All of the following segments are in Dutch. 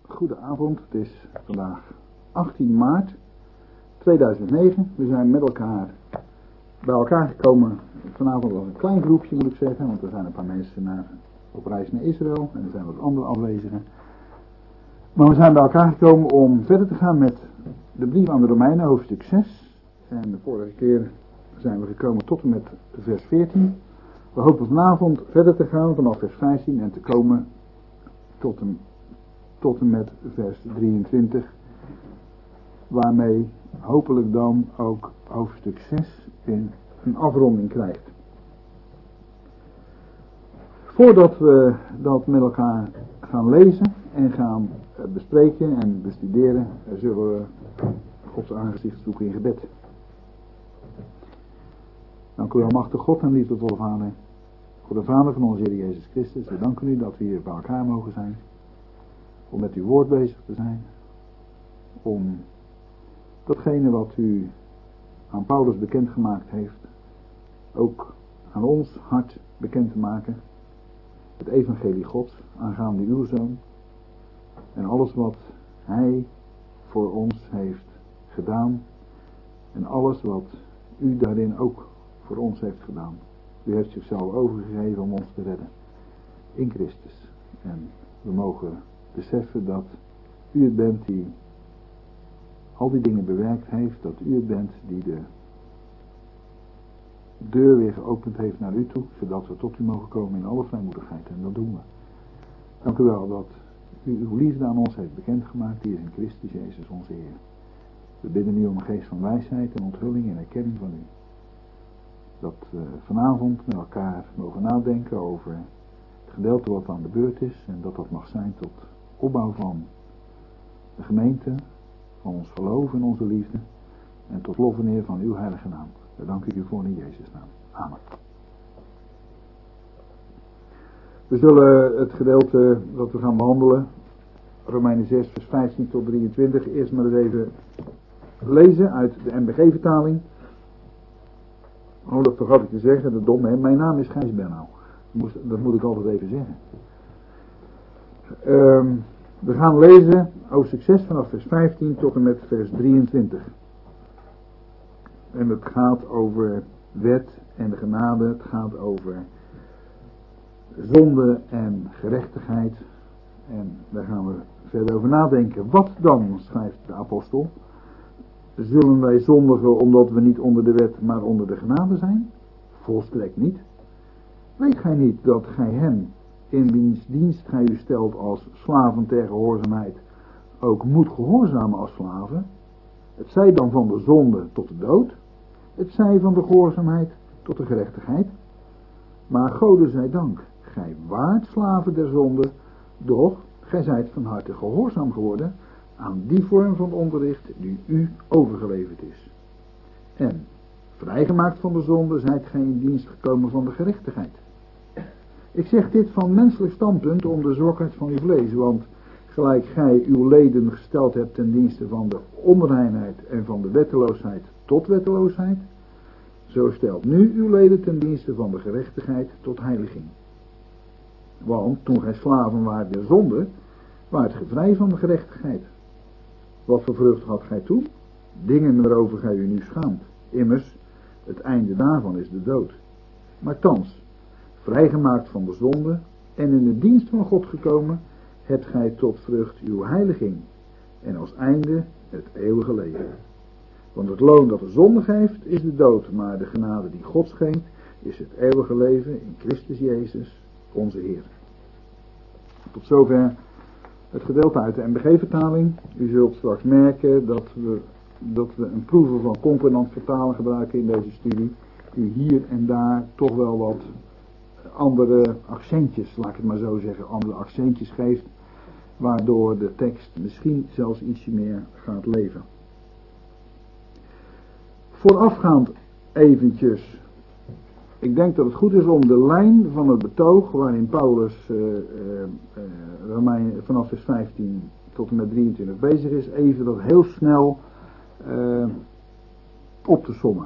Goedenavond, het is vandaag 18 maart 2009. We zijn met elkaar bij elkaar gekomen. Vanavond was een klein groepje, moet ik zeggen, want er zijn een paar mensen op reis naar Israël en er zijn wat andere afwezigen. Maar we zijn bij elkaar gekomen om verder te gaan met de brief aan de Romeinen, hoofdstuk 6. En de vorige keer zijn we gekomen tot en met vers 14. We hopen vanavond verder te gaan vanaf vers 15 en te komen tot en met vers 23. Waarmee hopelijk dan ook hoofdstuk 6 in een afronding krijgt. Voordat we dat met elkaar gaan lezen en gaan bespreken en bestuderen, zullen we Gods aangezicht zoeken in gebed. Dank u wel, machtige God en liefdevolle Vader. Goede Vader van onze Heer Jezus Christus, we danken u dat we hier bij elkaar mogen zijn. Om met uw woord bezig te zijn. Om datgene wat u aan Paulus bekendgemaakt heeft, ook aan ons hart bekend te maken. Het evangelie Gods aangaande uw Zoon. En alles wat hij voor ons heeft gedaan. En alles wat u daarin ook voor ons heeft gedaan. U heeft zichzelf overgegeven om ons te redden. In Christus. En we mogen beseffen dat u het bent die al die dingen bewerkt heeft. Dat u het bent die de deur weer geopend heeft naar u toe. Zodat we tot u mogen komen in alle vrijmoedigheid. En dat doen we. Dank u wel dat u uw liefde aan ons heeft bekendgemaakt. Die is in Christus Jezus onze Heer. We bidden nu om een geest van wijsheid en onthulling en erkenning van u. Dat we vanavond met elkaar mogen nadenken over het gedeelte wat aan de beurt is. En dat dat mag zijn tot opbouw van de gemeente, van ons geloof en onze liefde. En tot lof en eer van uw heilige naam. We danken u voor in Jezus' naam. Amen. We zullen het gedeelte dat we gaan behandelen, Romeinen 6 vers 15 tot 23, eerst maar eens even lezen uit de MBG-vertaling. Oh, dat vergat ik te zeggen, de domme, hè? Mijn naam is Gijs Bernau. Dat moet ik altijd even zeggen. We gaan lezen hoofdstuk 6 vanaf vers 15 tot en met vers 23. En het gaat over wet en genade, het gaat over zonde en gerechtigheid. En daar gaan we verder over nadenken. Wat dan, schrijft de apostel? Zullen wij zondigen omdat we niet onder de wet, maar onder de genade zijn? Volstrekt niet. Weet gij niet dat gij hem, in wiens dienst gij u stelt als slaven ter gehoorzaamheid, ook moet gehoorzamen als slaven? Het zij dan van de zonde tot de dood, het zij van de gehoorzaamheid tot de gerechtigheid. Maar Gode zij dank, gij waart slaven der zonde, doch gij zijt van harte gehoorzaam geworden aan die vorm van onderricht die u overgeleverd is. En vrijgemaakt van de zonde zijt gij in dienst gekomen van de gerechtigheid. Ik zeg dit van menselijk standpunt om de zwakheid van uw vlees, want gelijk gij uw leden gesteld hebt ten dienste van de onreinheid en van de wetteloosheid tot wetteloosheid, zo stelt nu uw leden ten dienste van de gerechtigheid tot heiliging. Want toen gij slaven waart der zonde, waart gij vrij van de gerechtigheid. Wat voor vrucht had gij toen? Dingen waarover gij u nu schaamt. Immers, het einde daarvan is de dood. Maar thans, vrijgemaakt van de zonde en in de dienst van God gekomen, hebt gij tot vrucht uw heiliging en als einde het eeuwige leven. Want het loon dat de zonde geeft is de dood, maar de genade die God schenkt is het eeuwige leven in Christus Jezus, onze Heer. Tot zover het gedeelte uit de MBG-vertaling. U zult straks merken dat we een proeven van concordant vertalen gebruiken in deze studie. U hier en daar toch wel wat andere accentjes, laat ik het maar zo zeggen, andere accentjes geeft, waardoor de tekst misschien zelfs ietsje meer gaat leven. Voorafgaand eventjes, ik denk dat het goed is om de lijn van het betoog waarin Paulus vanaf vers 15 tot en met 23 bezig is, even dat heel snel op te sommen.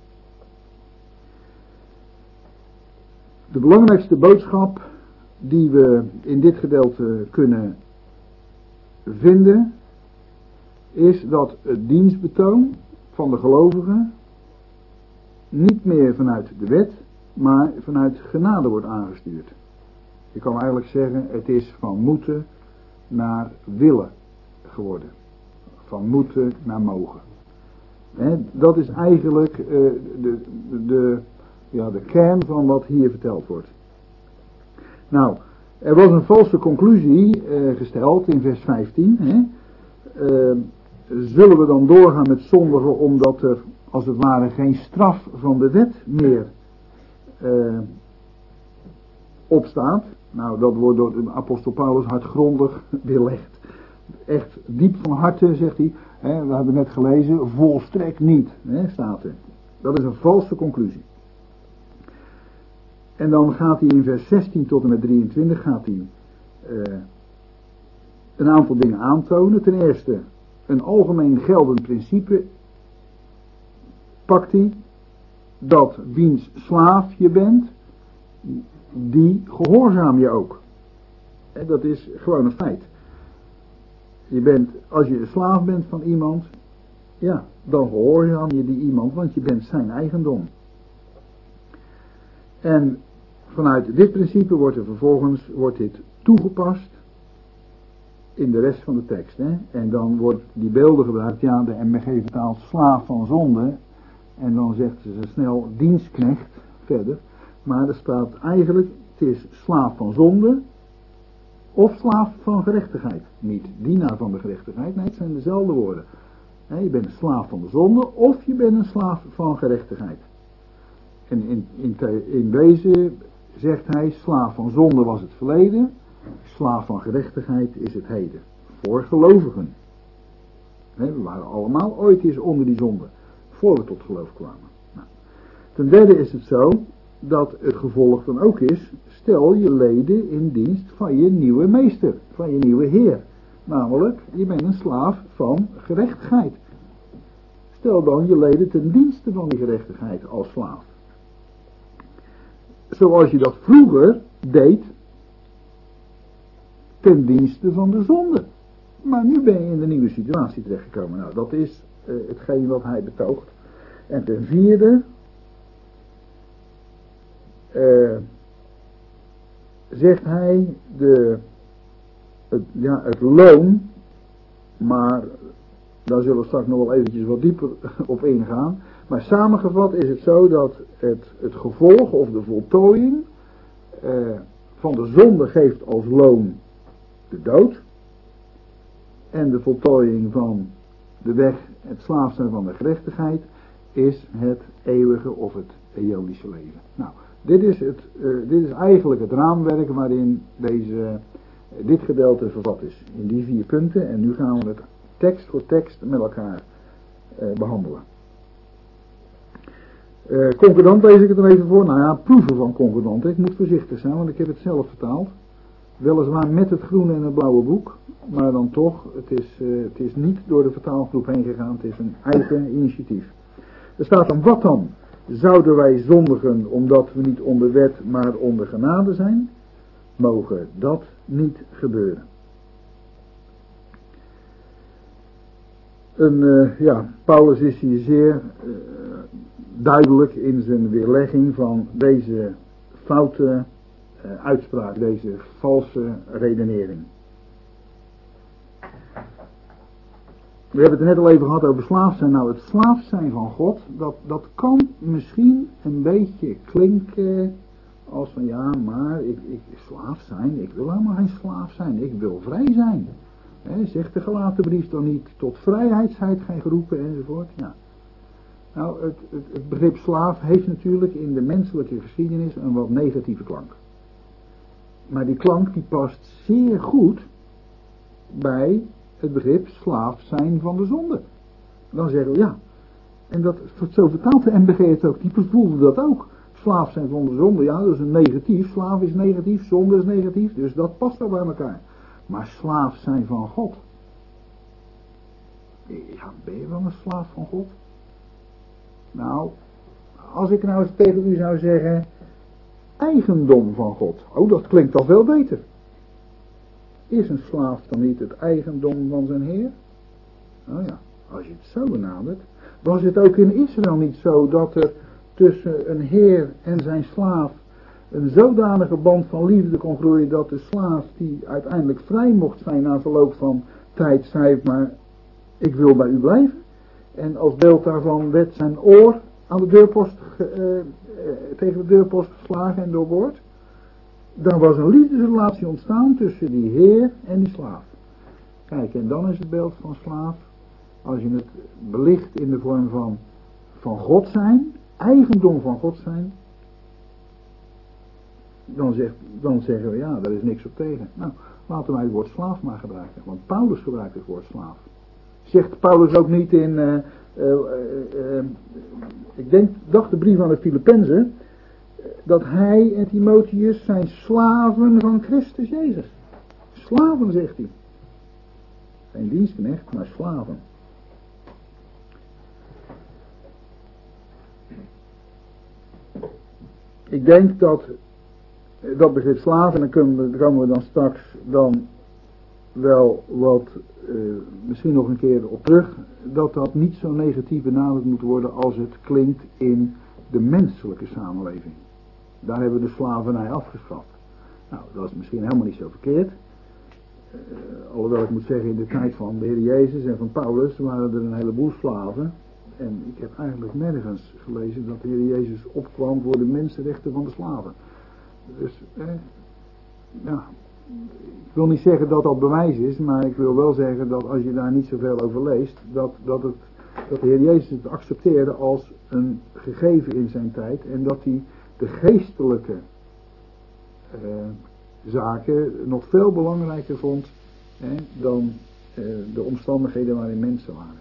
De belangrijkste boodschap die we in dit gedeelte kunnen vinden, is dat het dienstbetoon van de gelovigen niet meer vanuit de wet, maar vanuit genade wordt aangestuurd. Je kan eigenlijk zeggen, het is van moeten naar willen geworden. Van moeten naar mogen. Dat is eigenlijk de kern van wat hier verteld wordt. Nou, er was een valse conclusie gesteld in vers 15. Zullen we dan doorgaan met zondigen omdat er als het ware geen straf van de wet meer opstaat? Nou, dat wordt door de apostel Paulus hardgrondig weerlegd. Echt diep van harte, zegt hij. We hebben net gelezen, volstrekt niet, staat er. Dat is een valse conclusie. En dan gaat hij in vers 16 tot en met 23 gaat hij een aantal dingen aantonen. Ten eerste, een algemeen geldend principe pakt hij, dat wiens slaaf je bent, die gehoorzaam je ook. Dat is gewoon een feit. Je bent, als je een slaaf bent van iemand, ja, dan gehoorzaam je die iemand, want je bent zijn eigendom. En vanuit dit principe wordt dit toegepast in de rest van de tekst. En dan wordt die beelden gebruikt, ja, de MBG vertaalt slaaf van zonde, en dan zegt ze snel dienstknecht verder. Maar er staat eigenlijk, het is slaaf van zonde of slaaf van gerechtigheid. Niet dienaar van de gerechtigheid, nee, het zijn dezelfde woorden. Je bent een slaaf van de zonde of je bent een slaaf van gerechtigheid. En in deze zegt hij, slaaf van zonde was het verleden, slaaf van gerechtigheid is het heden. Voor gelovigen. We waren allemaal ooit eens onder die zonde, voor we tot geloof kwamen. Nou, ten derde is het zo, dat het gevolg dan ook is, stel je leden in dienst van je nieuwe meester, van je nieuwe heer. Namelijk, je bent een slaaf van gerechtigheid. Stel dan je leden ten dienste van die gerechtigheid als slaaf. Zoals je dat vroeger deed, ten dienste van de zonde. Maar nu ben je in de nieuwe situatie terechtgekomen. Nou, dat is hetgeen wat hij betoogt. En ten vierde zegt hij het loon, maar daar zullen we straks nog wel eventjes wat dieper op ingaan. Maar samengevat is het zo dat het gevolg of de voltooiing van de zonde geeft als loon de dood. En de voltooiing van de weg, het slaaf zijn van de gerechtigheid, is het eeuwige of het eonische leven. Nou, dit is eigenlijk het raamwerk waarin dit gedeelte vervat is. In die 4 punten. En nu gaan we het tekst voor tekst met elkaar behandelen. Concordant lees ik het er even voor. Nou ja, proeven van concordant. Ik moet voorzichtig zijn, want ik heb het zelf vertaald. Weliswaar met het groene en het blauwe boek. Maar dan toch, het is niet door de vertaalgroep heen gegaan. Het is een eigen initiatief. Er staat dan, wat dan? Zouden wij zondigen omdat we niet onder wet, maar onder genade zijn? Mogen dat niet gebeuren. Paulus is hier zeer duidelijk in zijn weerlegging van deze foute uitspraak, deze valse redenering. We hebben het er net al even gehad over slaaf zijn. Nou, het slaaf zijn van God, dat kan misschien een beetje klinken als van ja, maar ik slaaf zijn, ik wil helemaal geen slaaf zijn, ik wil vrij zijn. Zegt de Galatenbrief dan niet, tot vrijheid zijt gij geroepen enzovoort. Ja. Nou, het begrip slaaf heeft natuurlijk in de menselijke geschiedenis een wat negatieve klank. Maar die klank die past zeer goed bij het begrip slaaf zijn van de zonde. Dan zeggen we ja. En zo vertaalt de MBG het ook. Die voelde dat ook. Slaaf zijn van de zonde, ja, dat is een negatief. Slaaf is negatief, zonde is negatief. Dus dat past wel bij elkaar. Maar slaaf zijn van God. Ja, ben je wel een slaaf van God? Nou, als ik nou eens tegen u zou zeggen, eigendom van God. Oh, dat klinkt toch veel beter. Is een slaaf dan niet het eigendom van zijn heer? Nou ja, als je het zo benadert. Was het ook in Israël niet zo dat er tussen een heer en zijn slaaf een zodanige band van liefde kon groeien dat de slaaf die uiteindelijk vrij mocht zijn na verloop van tijd zei, maar ik wil bij u blijven. En als beeld daarvan werd zijn oor aan de deurpost tegen de deurpost geslagen en doorboord. Dan was een liefdesrelatie ontstaan tussen die heer en die slaaf. Kijk, en dan is het beeld van slaaf, als je het belicht in de vorm van God zijn, eigendom van God zijn, dan zeggen we ja, daar is niks op tegen. Nou, laten wij het woord slaaf maar gebruiken, want Paulus gebruikt het woord slaaf. Zegt Paulus ook niet in, dacht de brief aan de Filippenzen, dat hij en Timotheus zijn slaven van Christus Jezus. Slaven, zegt hij. Geen dienstknecht, maar slaven. Ik denk dat begrip slaven, en daar komen we dan straks dan wel wat misschien nog een keer op terug, dat niet zo negatief benaderd moet worden als het klinkt in de menselijke samenleving. Daar hebben we de slavernij afgeschaft. Nou, dat is misschien helemaal niet zo verkeerd. Alhoewel ik moet zeggen, in de tijd van de Heer Jezus en van Paulus waren er een heleboel slaven. En ik heb eigenlijk nergens gelezen dat de Heer Jezus opkwam voor de mensenrechten van de slaven. Dus, ja, ik wil niet zeggen dat dat bewijs is, maar ik wil wel zeggen dat als je daar niet zoveel over leest, dat de Heer Jezus het accepteerde als een gegeven in zijn tijd en dat hij de geestelijke zaken nog veel belangrijker vond dan de omstandigheden waarin mensen waren.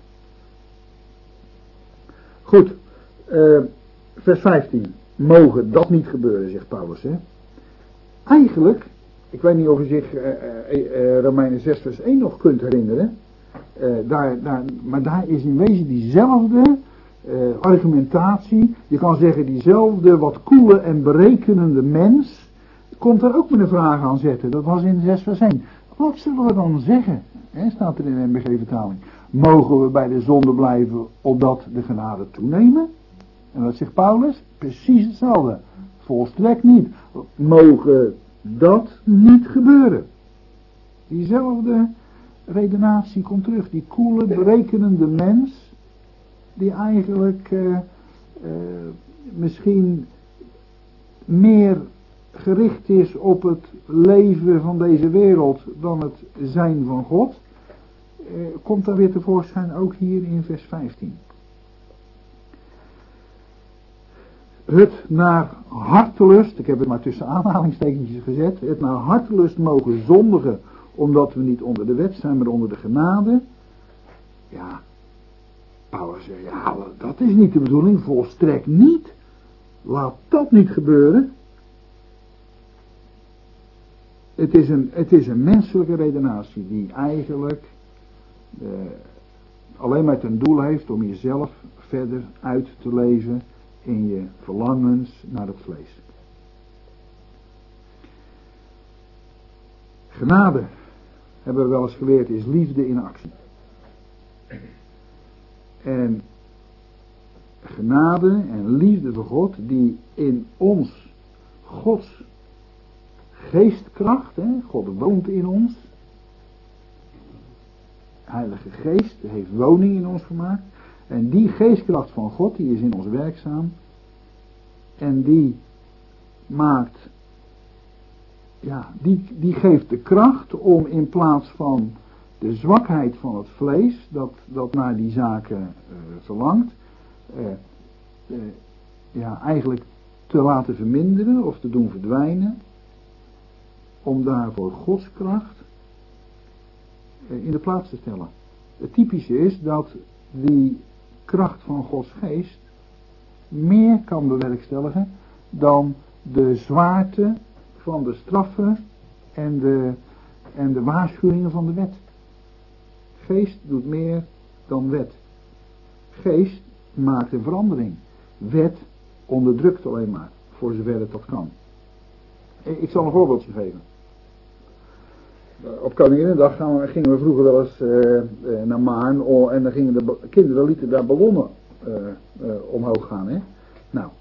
Goed, vers 15. Mogen dat niet gebeuren, zegt Paulus. Hè? Eigenlijk, ik weet niet of u zich Romeinen 6 vers 1 nog kunt herinneren. Maar daar is in wezen diezelfde argumentatie. Je kan zeggen diezelfde wat koele en berekenende mens komt er ook met een vraag aan zetten. Dat was in 6 vers 1. Wat zullen we dan zeggen? Staat er in de MBG-vertaling. Mogen we bij de zonde blijven opdat de genade toenemen? En wat zegt Paulus? Precies hetzelfde. Volstrekt niet. Mogen dat niet gebeuren? Diezelfde redenatie komt terug. Die koele, berekenende mens, die eigenlijk misschien meer gericht is op het leven van deze wereld dan het zijn van God, komt daar weer tevoorschijn, ook hier in vers 15. Het naar hartelust, ik heb het maar tussen aanhalingstekentjes gezet, het naar hartelust mogen zondigen, omdat we niet onder de wet zijn, maar onder de genade. Ja, Paulus zegt, ja, dat is niet de bedoeling, volstrekt niet. Laat dat niet gebeuren. Het is een menselijke redenatie die eigenlijk alleen maar ten doel heeft om jezelf verder uit te leven in je verlangens naar het vlees. Genade, hebben we wel eens geleerd, is liefde in actie. En genade en liefde voor God die in ons Gods geestkracht, God woont in ons. Heilige Geest heeft woning in ons gemaakt. En die geestkracht van God, die is in ons werkzaam. En die maakt, die geeft de kracht om in plaats van de zwakheid van het vlees, dat naar die zaken verlangt, eigenlijk te laten verminderen of te doen verdwijnen. Om daarvoor Gods kracht in de plaats te stellen. Het typische is dat die kracht van Gods geest meer kan bewerkstelligen dan de zwaarte van de straffen en de waarschuwingen van de wet. Geest doet meer dan wet. Geest maakt een verandering. Wet onderdrukt alleen maar, voor zover het dat kan. Ik zal een voorbeeldje geven. Op Koninginnedag gingen we vroeger wel eens naar Maarn en dan gingen de kinderen lieten daar ballonnen omhoog gaan. Hè? Nou,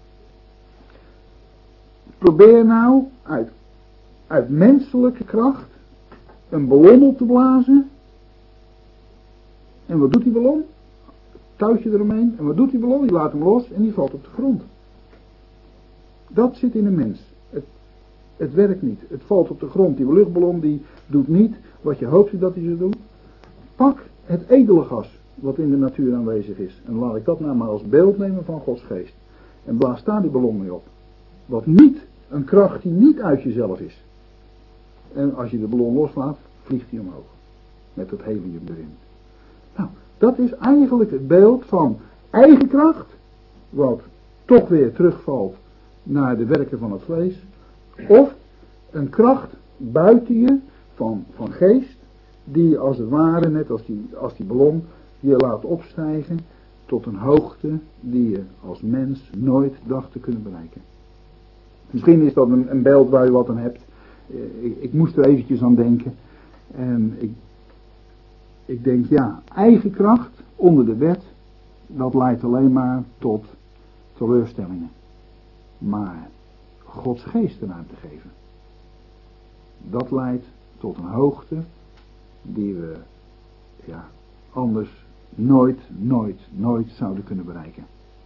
probeer nou uit menselijke kracht een ballon op te blazen. En wat doet die ballon? Touwtje eromheen. En wat doet die ballon? Die laat hem los en die valt op de grond. Dat zit in een mens. Het werkt niet. Het valt op de grond. Die luchtballon die doet niet wat je hoopt dat hij zou doen. Pak het edele gas wat in de natuur aanwezig is. En laat ik dat nou maar als beeld nemen van Gods geest. En blaas daar die ballon mee op. Wat niet, een kracht die niet uit jezelf is. En als je de ballon loslaat, vliegt hij omhoog. Met het helium erin. Nou, dat is eigenlijk het beeld van eigen kracht. Wat toch weer terugvalt naar de werken van het vlees. Of een kracht buiten je van geest. Die als het ware, net als die ballon, je laat opstijgen tot een hoogte die je als mens nooit dacht te kunnen bereiken. Misschien is dat een beeld waar je wat aan hebt. Ik moest er eventjes aan denken. En ik denk ja, eigen kracht onder de wet, dat leidt alleen maar tot teleurstellingen. Maar Gods geest eraan te geven, dat leidt tot een hoogte die we anders nooit zouden kunnen bereiken.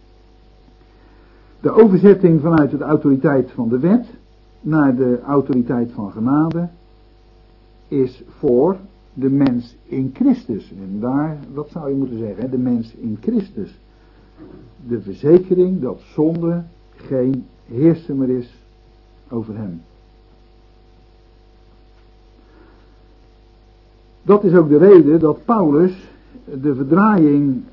De overzetting vanuit de autoriteit van de wet naar de autoriteit van genade is voor de mens in Christus. En dat zou je moeten zeggen, de mens in Christus. De verzekering dat zonde geen heerser meer is over hem. Dat is ook de reden dat Paulus de verdraaiing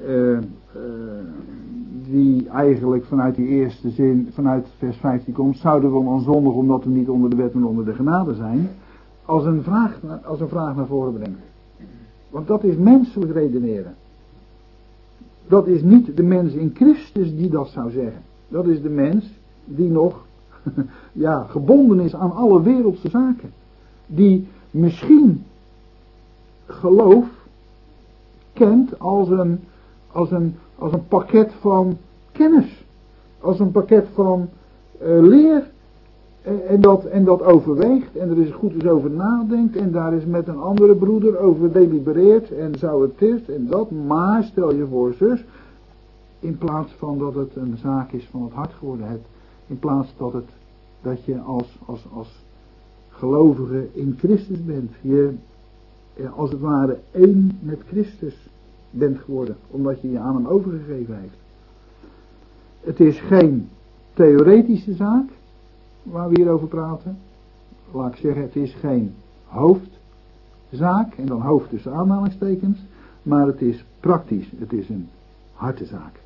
die eigenlijk vanuit die eerste zin, vanuit vers 15 komt, zouden we dan zondigen omdat we niet onder de wet maar onder de genade zijn, als een vraag naar voren brengt. Want dat is menselijk redeneren. Dat is niet de mens in Christus die dat zou zeggen. Dat is de mens die nog gebonden is aan alle wereldse zaken. Die misschien geloof kent als een pakket van kennis. Als een pakket van leer. En dat overweegt en er eens goed eens over nadenkt en daar is met een andere broeder over delibereert en zou het dit en dat, maar stel je voor zus, in plaats van dat het een zaak is van het hart geworden hebt, in plaats dat je als gelovige in Christus bent, je als het ware één met Christus bent geworden, omdat je je aan hem overgegeven heeft. Het is geen theoretische zaak waar we hier over praten. Laat ik zeggen, het is geen hoofdzaak, en dan hoofd tussen aanhalingstekens, maar het is praktisch, het is een hartezaak.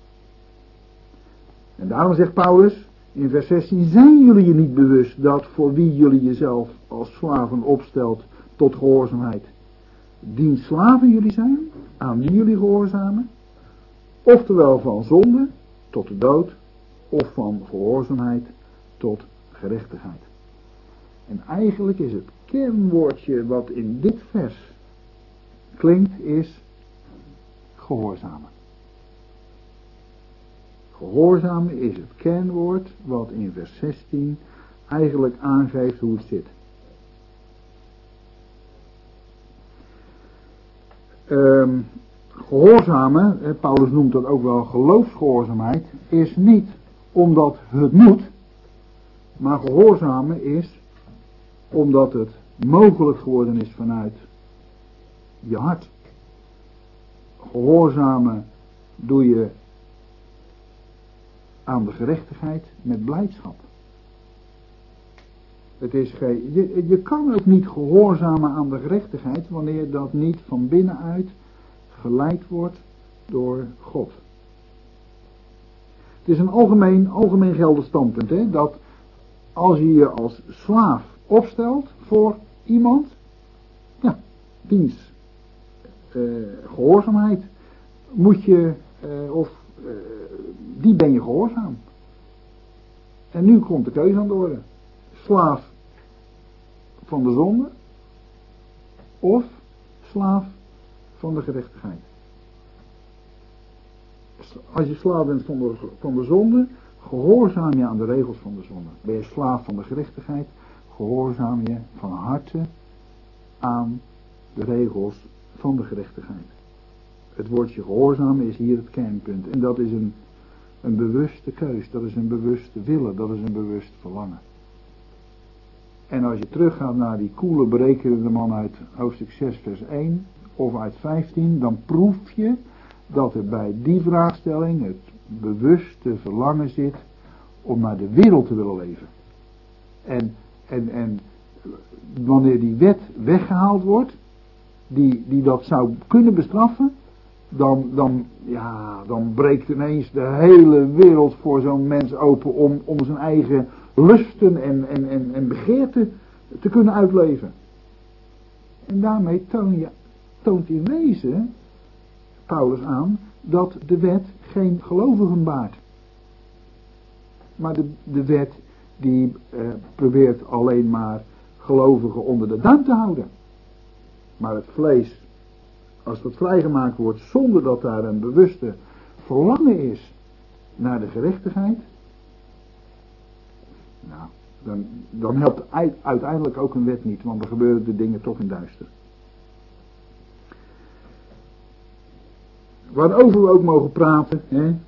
En daarom zegt Paulus in vers 16, zijn jullie je niet bewust dat voor wie jullie jezelf als slaven opstelt tot gehoorzaamheid, diens slaven jullie zijn, aan wie jullie gehoorzamen, oftewel van zonde tot de dood, of van gehoorzaamheid tot gerechtigheid. En eigenlijk is het kernwoordje wat in dit vers klinkt, is gehoorzamen. Gehoorzamen is het kernwoord wat in vers 16 eigenlijk aangeeft hoe het zit. Gehoorzamen, Paulus noemt dat ook wel geloofsgehoorzaamheid, is niet omdat het moet, maar gehoorzamen is omdat het mogelijk geworden is vanuit je hart. Gehoorzamen doe je aan de gerechtigheid met blijdschap. Het is je kan ook niet gehoorzamen aan de gerechtigheid wanneer dat niet van binnenuit geleid wordt door God. Het is een algemeen geldend standpunt, hè, dat als je je als slaaf opstelt voor iemand, diens gehoorzaamheid moet je, die ben je gehoorzaam. En nu komt de keuze aan de orde. Slaaf van de zonde of slaaf van de gerechtigheid. Als je slaaf bent van de zonde, gehoorzaam je aan de regels van de zonde. Ben je slaaf van de gerechtigheid, gehoorzaam je van harte aan de regels van de gerechtigheid. Het woordje gehoorzaam is hier het kernpunt. En dat is een bewuste keus, dat is een bewuste willen, dat is een bewust verlangen. En als je teruggaat naar die koele berekenende man uit hoofdstuk 6 vers 1 of uit 15, dan proef je dat er bij die vraagstelling het bewuste verlangen zit om naar de wereld te willen leven. En wanneer die wet weggehaald wordt, die dat zou kunnen bestraffen, dan breekt ineens de hele wereld voor zo'n mens open om zijn eigen lusten en begeerten te kunnen uitleven. En daarmee toont in wezen Paulus aan dat de wet geen gelovigen baart. Maar de wet die probeert alleen maar gelovigen onder de duim te houden. Maar het vlees, als dat vrijgemaakt wordt zonder dat daar een bewuste verlangen is naar de gerechtigheid, nou, dan helpt uiteindelijk ook een wet niet, want dan gebeuren de dingen toch in duister. Waarover we ook mogen praten,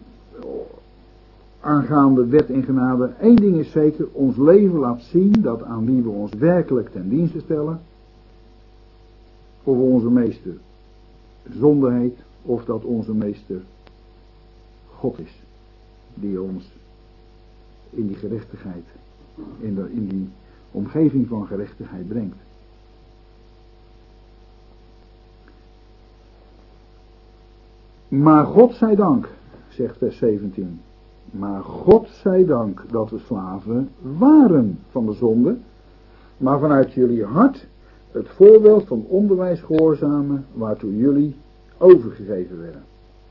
aangaande wet en genade, één ding is zeker, ons leven laat zien dat aan wie we ons werkelijk ten dienste stellen, of onze meester zonde heet, of dat onze meester God is, die ons in die gerechtigheid, in die omgeving van gerechtigheid brengt. Maar God zij dank, zegt vers 17, maar God zij dank dat we slaven waren van de zonde, maar vanuit jullie hart het voorbeeld van onderwijs gehoorzamen waartoe jullie overgegeven werden.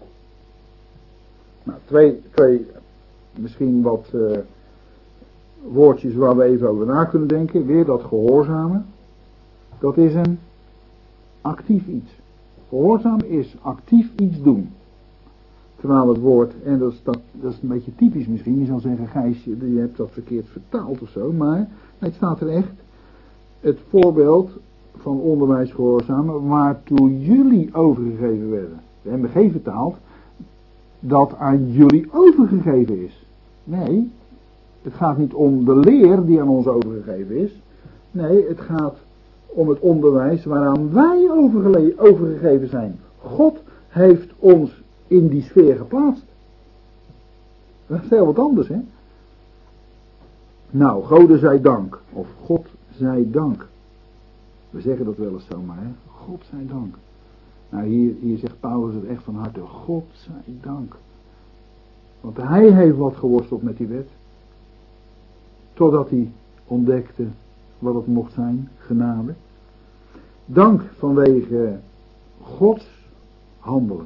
Nou, twee misschien wat woordjes waar we even over na kunnen denken. Weer dat gehoorzamen. Dat is een actief iets. Gehoorzaam is actief iets doen. Terwijl het woord, en dat is een beetje typisch misschien, je zal zeggen, Gijs, je hebt dat verkeerd vertaald of zo, maar het staat er echt, het voorbeeld van onderwijs gehoorzamen waartoe jullie overgegeven werden. De MBG vertaalt dat aan jullie overgegeven is. Nee, het gaat niet om de leer die aan ons overgegeven is. Nee, het gaat om het onderwijs waaraan wij overgegeven zijn. God heeft ons in die sfeer geplaatst. Dat is heel wat anders, hè. Nou, Gode zij dank. Of God zij dank. We zeggen dat wel eens zomaar, hè. God zij dank. Nou, hier zegt Paulus het echt van harte. God zij dank. Want hij heeft wat geworsteld met die wet. Totdat hij ontdekte wat het mocht zijn, genade. Dank vanwege Gods handelen.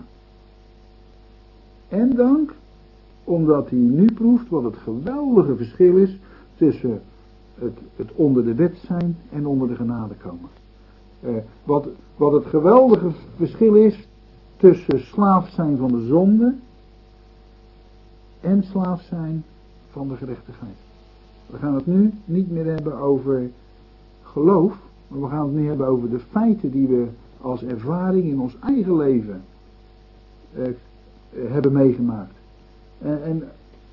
En dank omdat hij nu proeft wat het geweldige verschil is tussen het onder de wet zijn en onder de genade komen. Wat het geweldige verschil is tussen slaaf zijn van de zonde en slaaf zijn van de gerechtigheid. We gaan het nu niet meer hebben over geloof, maar we gaan het nu hebben over de feiten die we als ervaring in ons eigen leven hebben meegemaakt. En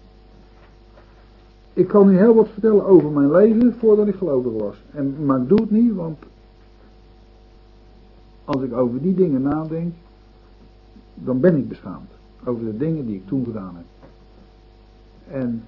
ik kan u heel wat vertellen over mijn leven voordat ik gelovig was. Maar ik doe het niet, want als ik over die dingen nadenk, dan ben ik beschaamd. Over de dingen die ik toen gedaan heb. En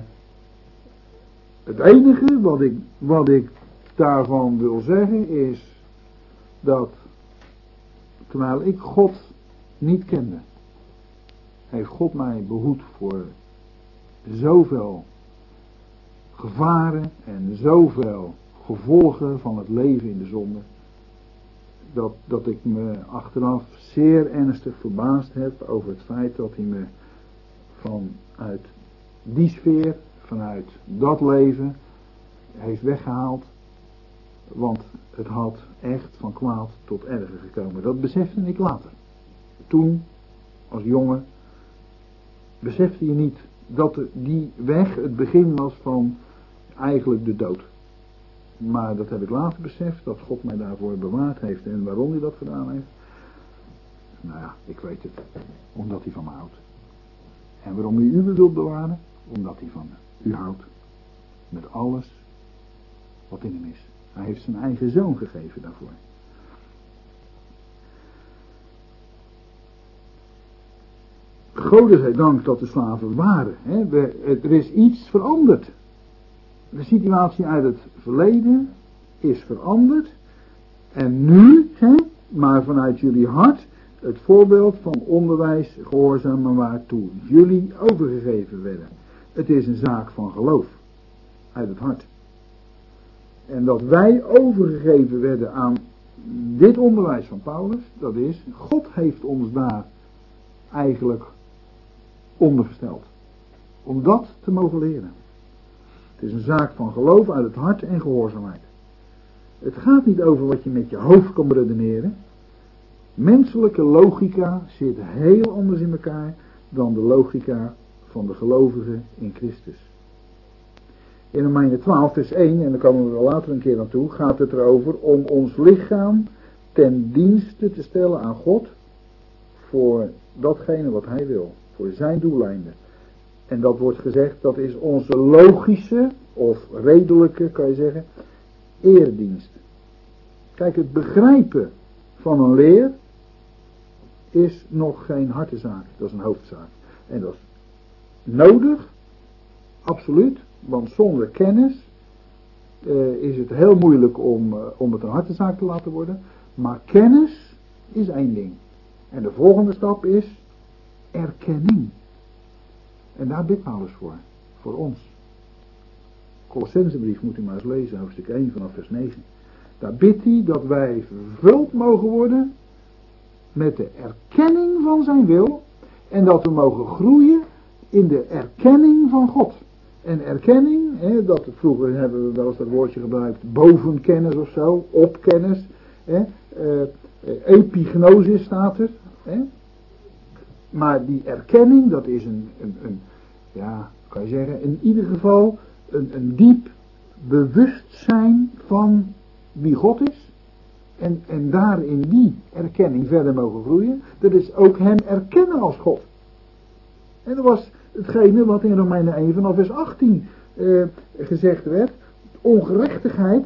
het enige wat ik daarvan wil zeggen is dat terwijl ik God niet kende, heeft God mij behoed voor zoveel gevaren en zoveel gevolgen van het leven in de zonde, dat ik me achteraf zeer ernstig verbaasd heb over het feit dat hij me vanuit die sfeer, vanuit dat leven heeft weggehaald Want het had echt van kwaad tot erger gekomen. Dat besefte ik later. Toen, als jongen, besefte je niet dat die weg het begin was van eigenlijk de dood. Maar dat heb ik later beseft, dat God mij daarvoor bewaard heeft. En waarom hij dat gedaan heeft? Nou ja, ik weet het. Omdat hij van me houdt. En waarom hij u wilt bewaren? Omdat hij van u houdt. Met alles wat in hem is. Hij heeft zijn eigen zoon gegeven daarvoor. Gode zij dank dat de slaven waren. Er is iets veranderd. De situatie uit het verleden is veranderd. En nu, maar vanuit jullie hart, het voorbeeld van onderwijs gehoorzamen waartoe jullie overgegeven werden. Het is een zaak van geloof. Uit het hart. En dat wij overgegeven werden aan dit onderwijs van Paulus, dat is, God heeft ons daar eigenlijk ondergesteld. Om dat te mogen leren. Het is een zaak van geloof uit het hart en gehoorzaamheid. Het gaat niet over wat je met je hoofd kan redeneren. Menselijke logica zit heel anders in elkaar dan de logica van de gelovigen in Christus. In Romeinen 12 vers 1, en daar komen we wel later een keer aan toe, gaat het erover om ons lichaam ten dienste te stellen aan God voor datgene wat hij wil, voor zijn doeleinden. En dat wordt gezegd, dat is onze logische, of redelijke, kan je zeggen, eerdienst. Kijk, het begrijpen van een leer is nog geen hartezaak, dat is een hoofdzaak. En dat is nodig, absoluut, want zonder kennis is het heel moeilijk om het een hartezaak te laten worden. Maar kennis is één ding. En de volgende stap is erkenning. En daar bidt Paulus voor ons. Colossensebrief moet u maar eens lezen, hoofdstuk 1 vanaf vers 9. Daar bidt hij dat wij vervuld mogen worden met de erkenning van zijn wil. En dat we mogen groeien in de erkenning van God. En erkenning, dat vroeger hebben we wel eens dat woordje gebruikt, bovenkennis of zo, op kennis. Epignosis staat er. Maar die erkenning, dat is kan je zeggen, in ieder geval een diep bewustzijn van wie God is. En daar in die erkenning verder mogen groeien. Dat is ook hem erkennen als God. En dat was hetgene wat in Romeinen 1 vanaf vers 18 gezegd werd. Ongerechtigheid,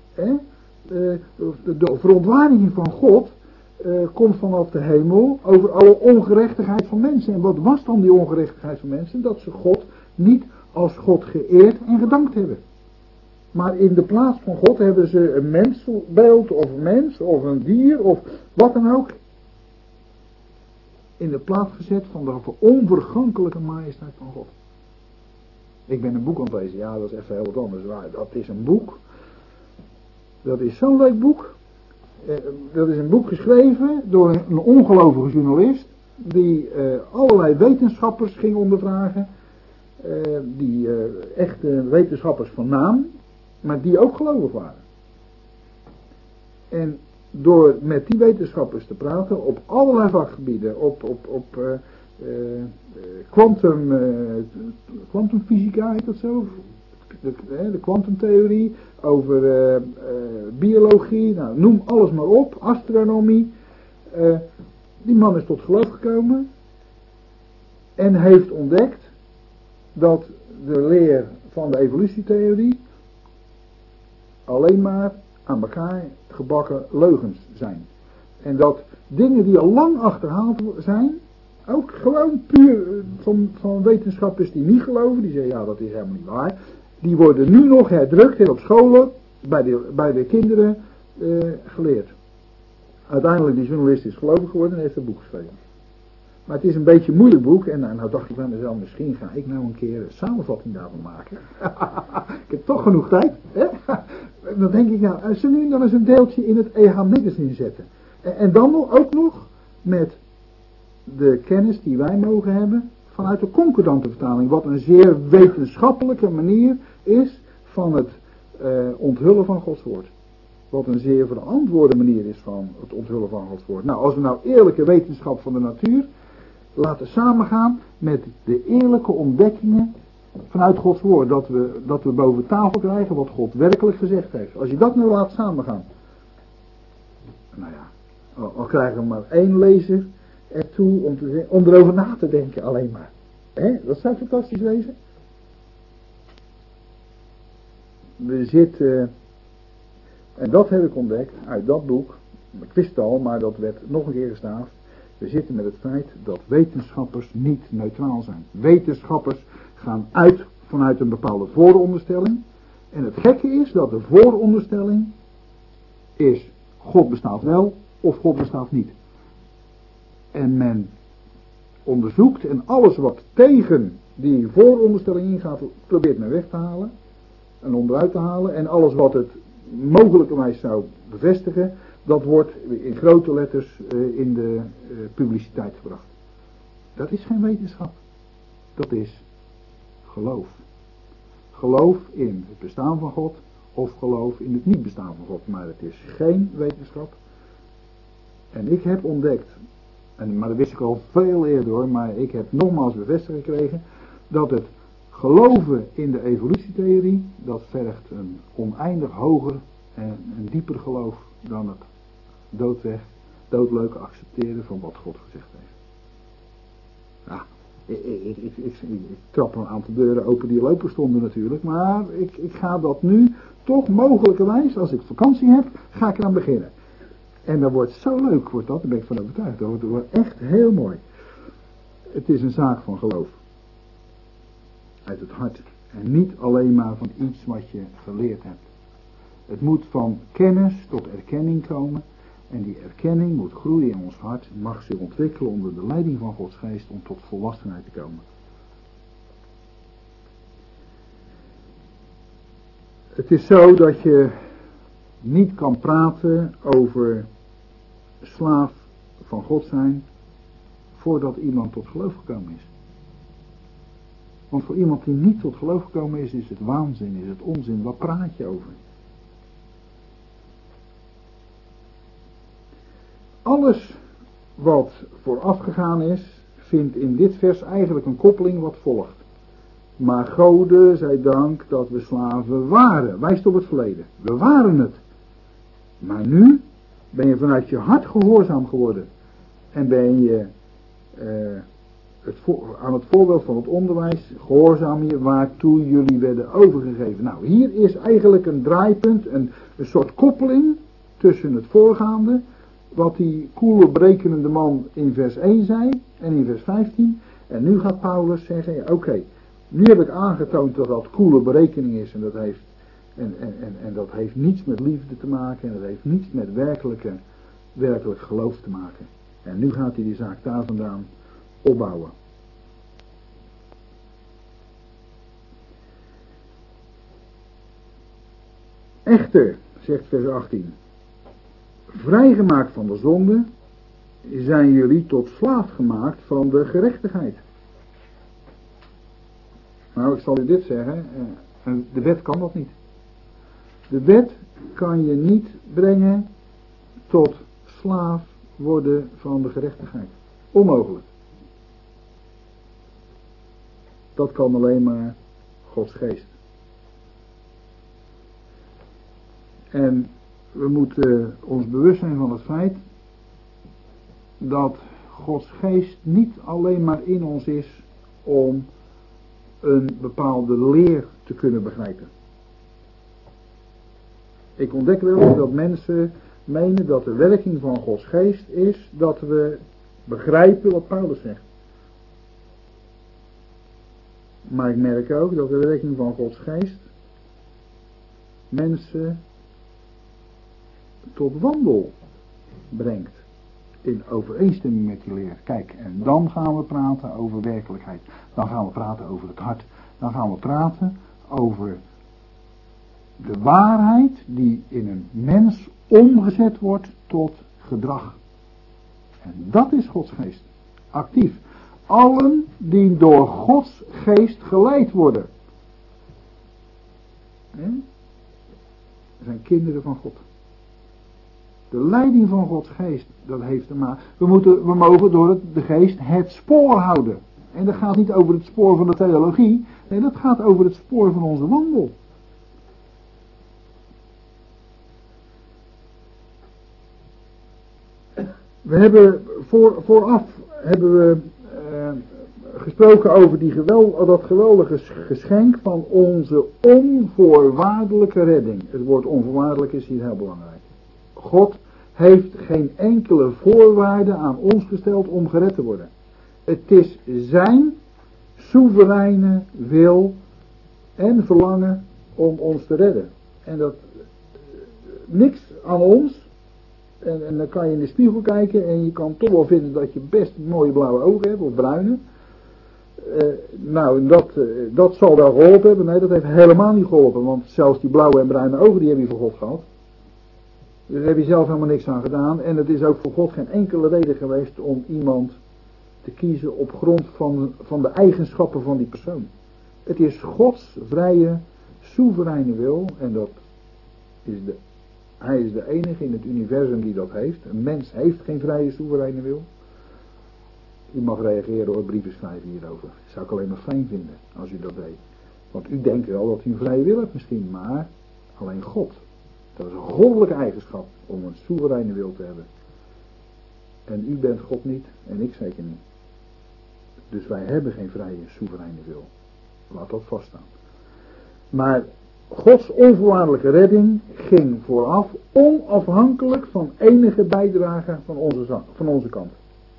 de verontwaardiging van God komt vanaf de hemel over alle ongerechtigheid van mensen. En wat was dan die ongerechtigheid van mensen? Dat ze God niet als God geëerd en gedankt hebben. Maar in de plaats van God hebben ze een mensbeeld of een mens of een dier of wat dan ook in de plaats gezet van de onvergankelijke majesteit van God. Ik ben een boek aan het lezen, ja, dat is even heel wat anders. Maar dat is een boek, dat is zo'n leuk boek. Dat is een boek geschreven door een ongelovige journalist die allerlei wetenschappers ging ondervragen. Die echte wetenschappers van naam, maar die ook gelovig waren. En door met die wetenschappers te praten op allerlei vakgebieden, op kwantumfysica heet dat zo, de kwantumtheorie, over biologie, nou, noem alles maar op, astronomie. Die man is tot geloof gekomen en heeft ontdekt dat de leer van de evolutietheorie alleen maar aan elkaar gebakken leugens zijn. En dat dingen die al lang achterhaald zijn, ook gewoon puur van wetenschappers die niet geloven, die zeggen ja dat is helemaal niet waar, die worden nu nog herdrukt en op scholen bij de kinderen geleerd. Uiteindelijk die journalist is gelovig geworden en heeft een boek geschreven. Maar het is een beetje een moeilijk boek en nou dacht ik bij mezelf, misschien ga ik nou een keer een samenvatting daarvan maken. Ik heb toch genoeg tijd. Hè? Dan denk ik nou, als ze nu dan eens een deeltje in het EH Magazine zetten. En dan ook nog met de kennis die wij mogen hebben vanuit de concordante vertaling. Wat een zeer wetenschappelijke manier is van het onthullen van Gods woord. Wat een zeer verantwoorde manier is van het onthullen van Gods woord. Nou, als we nou eerlijke wetenschap van de natuur laten samengaan met de eerlijke ontdekkingen vanuit Gods woord. Dat we boven tafel krijgen wat God werkelijk gezegd heeft. Als je dat nou laat samengaan. Nou ja, al krijgen we maar één lezer ertoe om erover na te denken alleen maar. Dat zou fantastisch wezen. We zitten, en dat heb ik ontdekt uit dat boek. Ik wist het al, maar dat werd nog een keer gestaafd. We zitten met het feit dat wetenschappers niet neutraal zijn. Wetenschappers gaan uit vanuit een bepaalde vooronderstelling. En het gekke is dat de vooronderstelling is: God bestaat wel of God bestaat niet. En men onderzoekt en alles wat tegen die vooronderstelling ingaat, probeert men weg te halen en onderuit te halen. En alles wat het mogelijkerwijs zou bevestigen, dat wordt in grote letters in de publiciteit gebracht. Dat is geen wetenschap. Dat is geloof. Geloof in het bestaan van God of geloof in het niet bestaan van God. Maar het is geen wetenschap. En ik heb ontdekt, maar dat wist ik al veel eerder hoor, maar ik heb nogmaals bevestigd gekregen dat het geloven in de evolutietheorie, dat vergt een oneindig hoger en een dieper geloof dan het doodleuk accepteren van wat God gezegd heeft. Ja, ik trap een aantal deuren open die lopen stonden natuurlijk, maar ik ga dat nu toch mogelijkerwijs, als ik vakantie heb, ga ik eraan beginnen. En dat wordt zo leuk, daar ben ik van overtuigd. Dat wordt echt heel mooi. Het is een zaak van geloof. Uit het hart. En niet alleen maar van iets wat je geleerd hebt. Het moet van kennis tot erkenning komen. En die erkenning moet groeien in ons hart. Mag zich ontwikkelen onder de leiding van Gods geest om tot volwassenheid te komen. Het is zo dat je niet kan praten over slaaf van God zijn voordat iemand tot geloof gekomen is. Want voor iemand die niet tot geloof gekomen is het waanzin, is het onzin. Wat praat je over? Alles wat voorafgegaan is, vindt in dit vers eigenlijk een koppeling wat volgt. Maar Gode zij dank dat we slaven waren. Wijst op het verleden. We waren het. Maar nu ben je vanuit je hart gehoorzaam geworden. En ben je aan het voorbeeld van het onderwijs gehoorzaam je waartoe jullie werden overgegeven. Nou, hier is eigenlijk een draaipunt, een soort koppeling tussen het voorgaande, wat die koele berekenende man in vers 1 zei en in vers 15. En nu gaat Paulus zeggen, ja, oké, nu heb ik aangetoond dat dat koele berekening is en dat heeft niets met liefde te maken en dat heeft niets met werkelijk geloof te maken. En nu gaat hij die zaak daar vandaan opbouwen. Echter, zegt vers 18, vrijgemaakt van de zonde zijn jullie tot slaaf gemaakt van de gerechtigheid. Nou, ik zal u dit zeggen, de wet kan dat niet. De wet kan je niet brengen tot slaaf worden van de gerechtigheid. Onmogelijk. Dat kan alleen maar Gods geest. En we moeten ons bewust zijn van het feit dat Gods geest niet alleen maar in ons is om een bepaalde leer te kunnen begrijpen. Ik ontdek wel eens dat mensen menen dat de werking van Gods geest is dat we begrijpen wat Paulus zegt. Maar ik merk ook dat de werking van Gods geest mensen tot wandel brengt. In overeenstemming met die leer. Kijk, en dan gaan we praten over werkelijkheid. Dan gaan we praten over het hart. Dan gaan we praten over de waarheid die in een mens omgezet wordt tot gedrag. En dat is Gods geest. Actief. Allen die door Gods geest geleid worden. Zijn kinderen van God. De leiding van Gods geest, dat heeft te maken. We mogen door de geest het spoor houden. En dat gaat niet over het spoor van de theologie. Nee, dat gaat over het spoor van onze wandel. We hebben vooraf gesproken over dat geweldige geschenk van onze onvoorwaardelijke redding. Het woord onvoorwaardelijk is hier heel belangrijk. God heeft geen enkele voorwaarde aan ons gesteld om gered te worden. Het is zijn soevereine wil en verlangen om ons te redden. En dat niks aan ons. En dan kan je in de spiegel kijken en je kan toch wel vinden dat je best mooie blauwe ogen hebt of bruine. Dat zal wel geholpen hebben. Nee, dat heeft helemaal niet geholpen. Want zelfs die blauwe en bruine ogen die heb je voor God gehad. Dus daar heb je zelf helemaal niks aan gedaan. En het is ook voor God geen enkele reden geweest om iemand te kiezen op grond van de eigenschappen van die persoon. Het is Gods vrije, soevereine wil. En dat is hij is de enige in het universum die dat heeft. Een mens heeft geen vrije, soevereine wil. U mag reageren door brieven schrijven hierover. Dat zou ik alleen maar fijn vinden als u dat deed. Want u denkt wel dat u een vrije wil hebt misschien, maar alleen God. Dat is een goddelijke eigenschap om een soevereine wil te hebben. En u bent God niet en ik zeker niet. Dus wij hebben geen vrije, soevereine wil. Laat dat vaststaan. Maar Gods onvoorwaardelijke redding ging vooraf onafhankelijk van enige bijdrage van onze kant.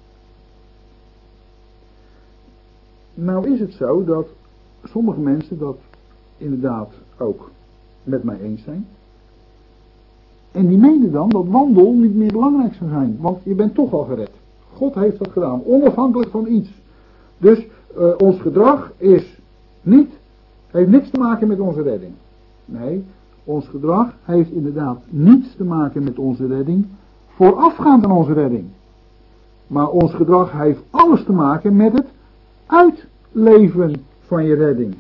Nou is het zo dat sommige mensen dat inderdaad ook met mij eens zijn. En die menen dan dat wandel niet meer belangrijk zou zijn. Want je bent toch al gered. God heeft dat gedaan. Onafhankelijk van iets. Dus ons gedrag heeft niks te maken met onze redding. Nee, ons gedrag heeft inderdaad niets te maken met onze redding. Voorafgaand aan onze redding. Maar ons gedrag heeft alles te maken met het uitleven van je redding.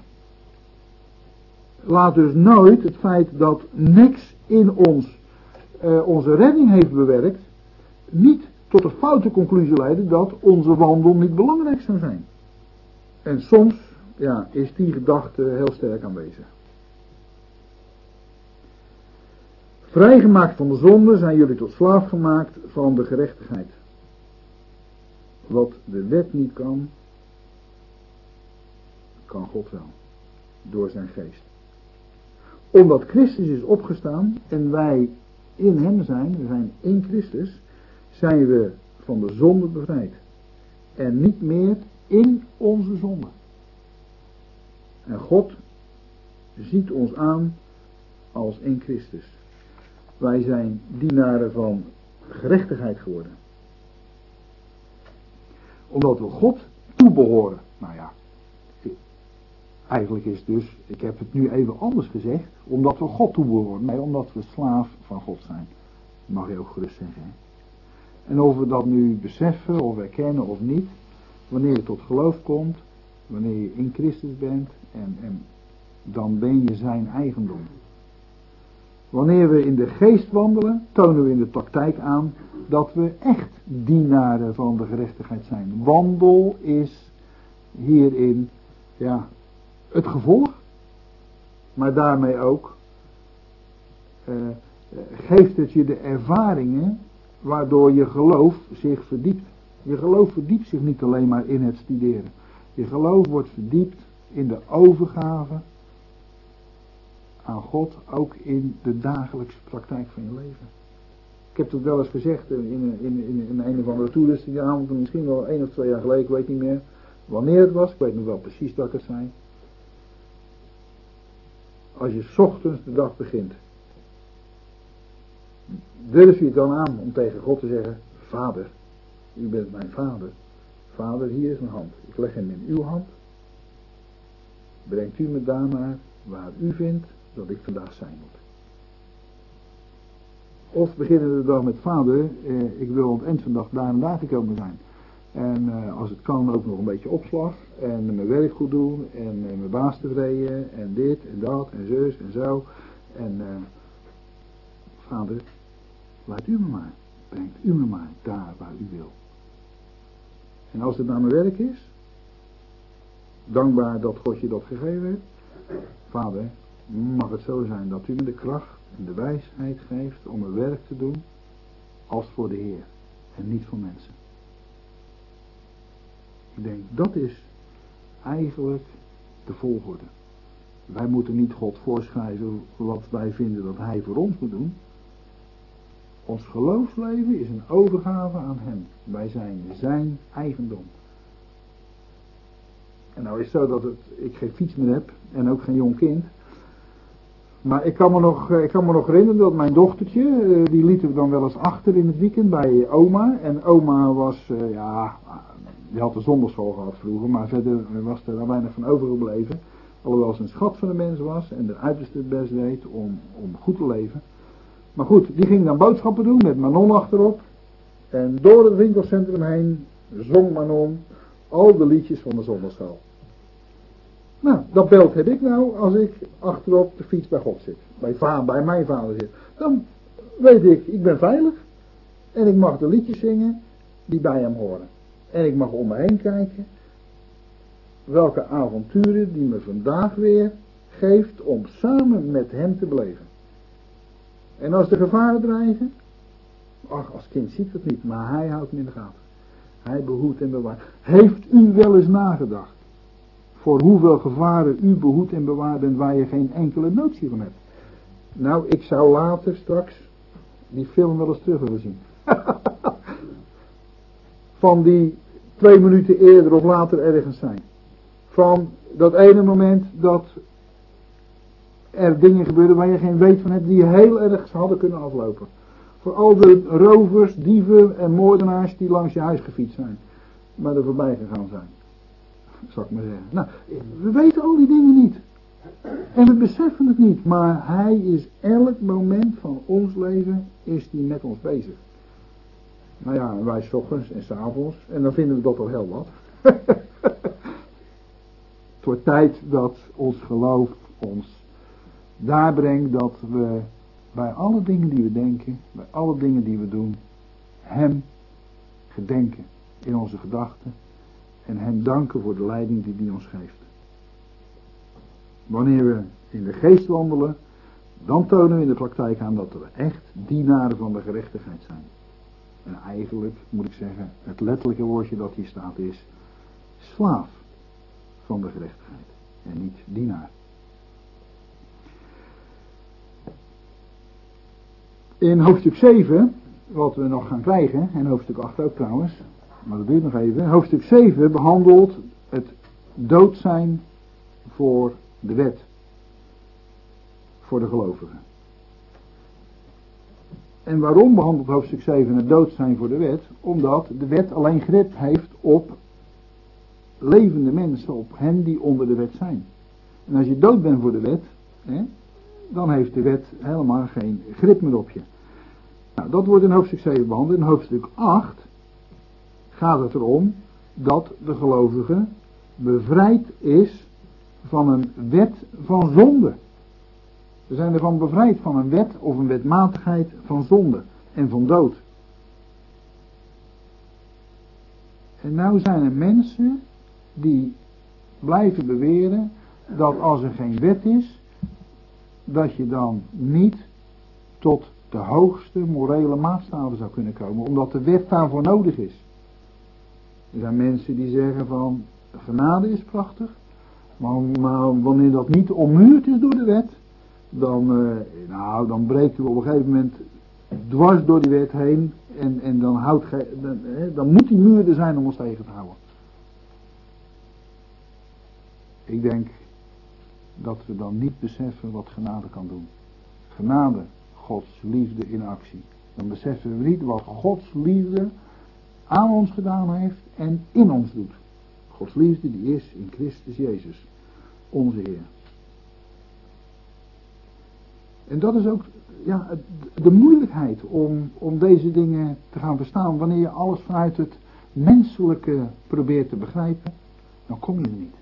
Laat dus nooit het feit dat niks in ons onze redding heeft bewerkt, niet tot de foute conclusie leiden dat onze wandel niet belangrijk zou zijn. En soms is die gedachte heel sterk aanwezig. Vrijgemaakt van de zonde zijn jullie tot slaaf gemaakt van de gerechtigheid. Wat de wet niet kan, kan God wel. Door zijn geest. Omdat Christus is opgestaan en wij in hem zijn, we zijn in Christus, zijn we van de zonde bevrijd. En niet meer in onze zonde. En God ziet ons aan als in Christus. Wij zijn dienaren van gerechtigheid geworden. Omdat we God toebehoren. Nou ja, eigenlijk is het dus, ik heb het nu even anders gezegd, omdat we God toebehoren. Nee, omdat we slaaf van God zijn. Dat mag je ook gerust zeggen. Hè? En of we dat nu beseffen of erkennen of niet, wanneer je tot geloof komt, wanneer je in Christus bent, en dan ben je zijn eigendom. Wanneer we in de geest wandelen, tonen we in de praktijk aan dat we echt dienaren van de gerechtigheid zijn. Wandel is hierin, het gevolg, maar daarmee ook geeft het je de ervaringen waardoor je geloof zich verdiept. Je geloof verdiept zich niet alleen maar in het studeren. Je geloof wordt verdiept in de overgave aan God, ook in de dagelijkse praktijk van je leven. Ik heb het wel eens gezegd in een of andere toeristingavond, misschien wel 1 of 2 jaar geleden, ik weet niet meer wanneer het was, ik weet nog wel precies dat ik het zei. Als je 's ochtends de dag begint, durf je het dan aan om tegen God te zeggen: Vader, u bent mijn vader. Vader, hier is mijn hand. Ik leg hem in uw hand. Brengt u me daarnaar waar u vindt dat ik vandaag zijn moet. Of beginnen de dag met: Vader, ik wil aan het eind van de dag daar en daar gekomen zijn. En als het kan ook nog een beetje opslag. En mijn werk goed doen. En mijn baas tevreden. En dit en dat en zus en zo. En Vader, Laat u me maar. Brengt u me maar daar waar u wil. En als het naar mijn werk is, dankbaar dat God je dat gegeven heeft. Vader, mag het zo zijn dat u me de kracht en de wijsheid geeft om mijn werk te doen als voor de Heer en niet voor mensen. Ik denk, dat is eigenlijk de volgorde. Wij moeten niet God voorschrijven wat wij vinden dat Hij voor ons moet doen. Ons geloofsleven is een overgave aan Hem. Wij zijn zijn eigendom. En nou is het zo dat ik geen fiets meer heb en ook geen jong kind. Maar ik kan me nog herinneren dat mijn dochtertje, die lieten we dan wel eens achter in het weekend bij oma. En oma was, die had de zondagschool gehad vroeger, maar verder was er weinig van overgebleven. Alhoewel ze een schat van een mens was en er uiterste het best deed om goed te leven. Maar goed, die ging dan boodschappen doen met Manon achterop. En door het winkelcentrum heen zong Manon al de liedjes van de zondagschool. Nou, dat beeld heb ik nou als ik achterop de fiets bij God zit. Bij mijn vader zit. Dan weet ik ben veilig. En ik mag de liedjes zingen die bij hem horen. En ik mag om me heen kijken. Welke avonturen die me vandaag weer geeft om samen met hem te beleven. En als de gevaren dreigen. Ach, als kind ziet het niet, maar hij houdt me in de gaten. Hij behoedt en bewaart. Heeft u wel eens nagedacht? Voor hoeveel gevaren u behoedt en bewaart en waar je geen enkele notie van hebt. Nou, ik zou later straks die film wel eens terug willen zien. Van die 2 minuten eerder of later ergens zijn. Van dat ene moment dat er dingen gebeuren waar je geen weet van hebt, die heel erg hadden kunnen aflopen. Voor al de rovers, dieven en moordenaars die langs je huis gefietst zijn. Maar er voorbij gegaan zijn. Zal ik maar zeggen. Nou, we weten al die dingen niet. En we beseffen het niet. Maar hij is elk moment van ons leven, is hij met ons bezig. Nou ja, wij 's ochtends en 's avonds. En dan vinden we dat al heel wat. Het wordt tijd dat ons geloof ons daar brengt dat we bij alle dingen die we denken, bij alle dingen die we doen, hem gedenken in onze gedachten en hem danken voor de leiding die hij ons geeft. Wanneer we in de geest wandelen, dan tonen we in de praktijk aan dat we echt dienaren van de gerechtigheid zijn. En eigenlijk moet ik zeggen, het letterlijke woordje dat hier staat is slaaf van de gerechtigheid en niet dienaar. In hoofdstuk 7, wat we nog gaan krijgen, en hoofdstuk 8 ook trouwens, maar dat duurt nog even. Hoofdstuk 7 behandelt het dood zijn voor de wet. Voor de gelovigen. En waarom behandelt hoofdstuk 7 het dood zijn voor de wet? Omdat de wet alleen grip heeft op levende mensen, op hen die onder de wet zijn. En als je dood bent voor de wet, dan heeft de wet helemaal geen grip meer op je. Nou, dat wordt in hoofdstuk 7 behandeld. In hoofdstuk 8 gaat het erom dat de gelovige bevrijd is van een wet van zonde. We zijn ervan bevrijd van een wet of een wetmatigheid van zonde en van dood. En nou zijn er mensen die blijven beweren dat als er geen wet is, dat je dan niet tot de hoogste morele maatstaven zou kunnen komen, omdat de wet daarvoor nodig is. Er zijn mensen die zeggen van, genade is prachtig, maar wanneer dat niet ommuurd is door de wet, dan breken we op een gegeven moment dwars door die wet heen en dan moet die muur er zijn om ons tegen te houden. Ik denk dat we dan niet beseffen wat genade kan doen. Genade, Gods liefde in actie. Dan beseffen we niet wat Gods liefde aan ons gedaan heeft en in ons doet. Gods liefde die is in Christus Jezus, onze Heer. En dat is ook de moeilijkheid om deze dingen te gaan verstaan. Wanneer je alles vanuit het menselijke probeert te begrijpen, dan kom je er niet.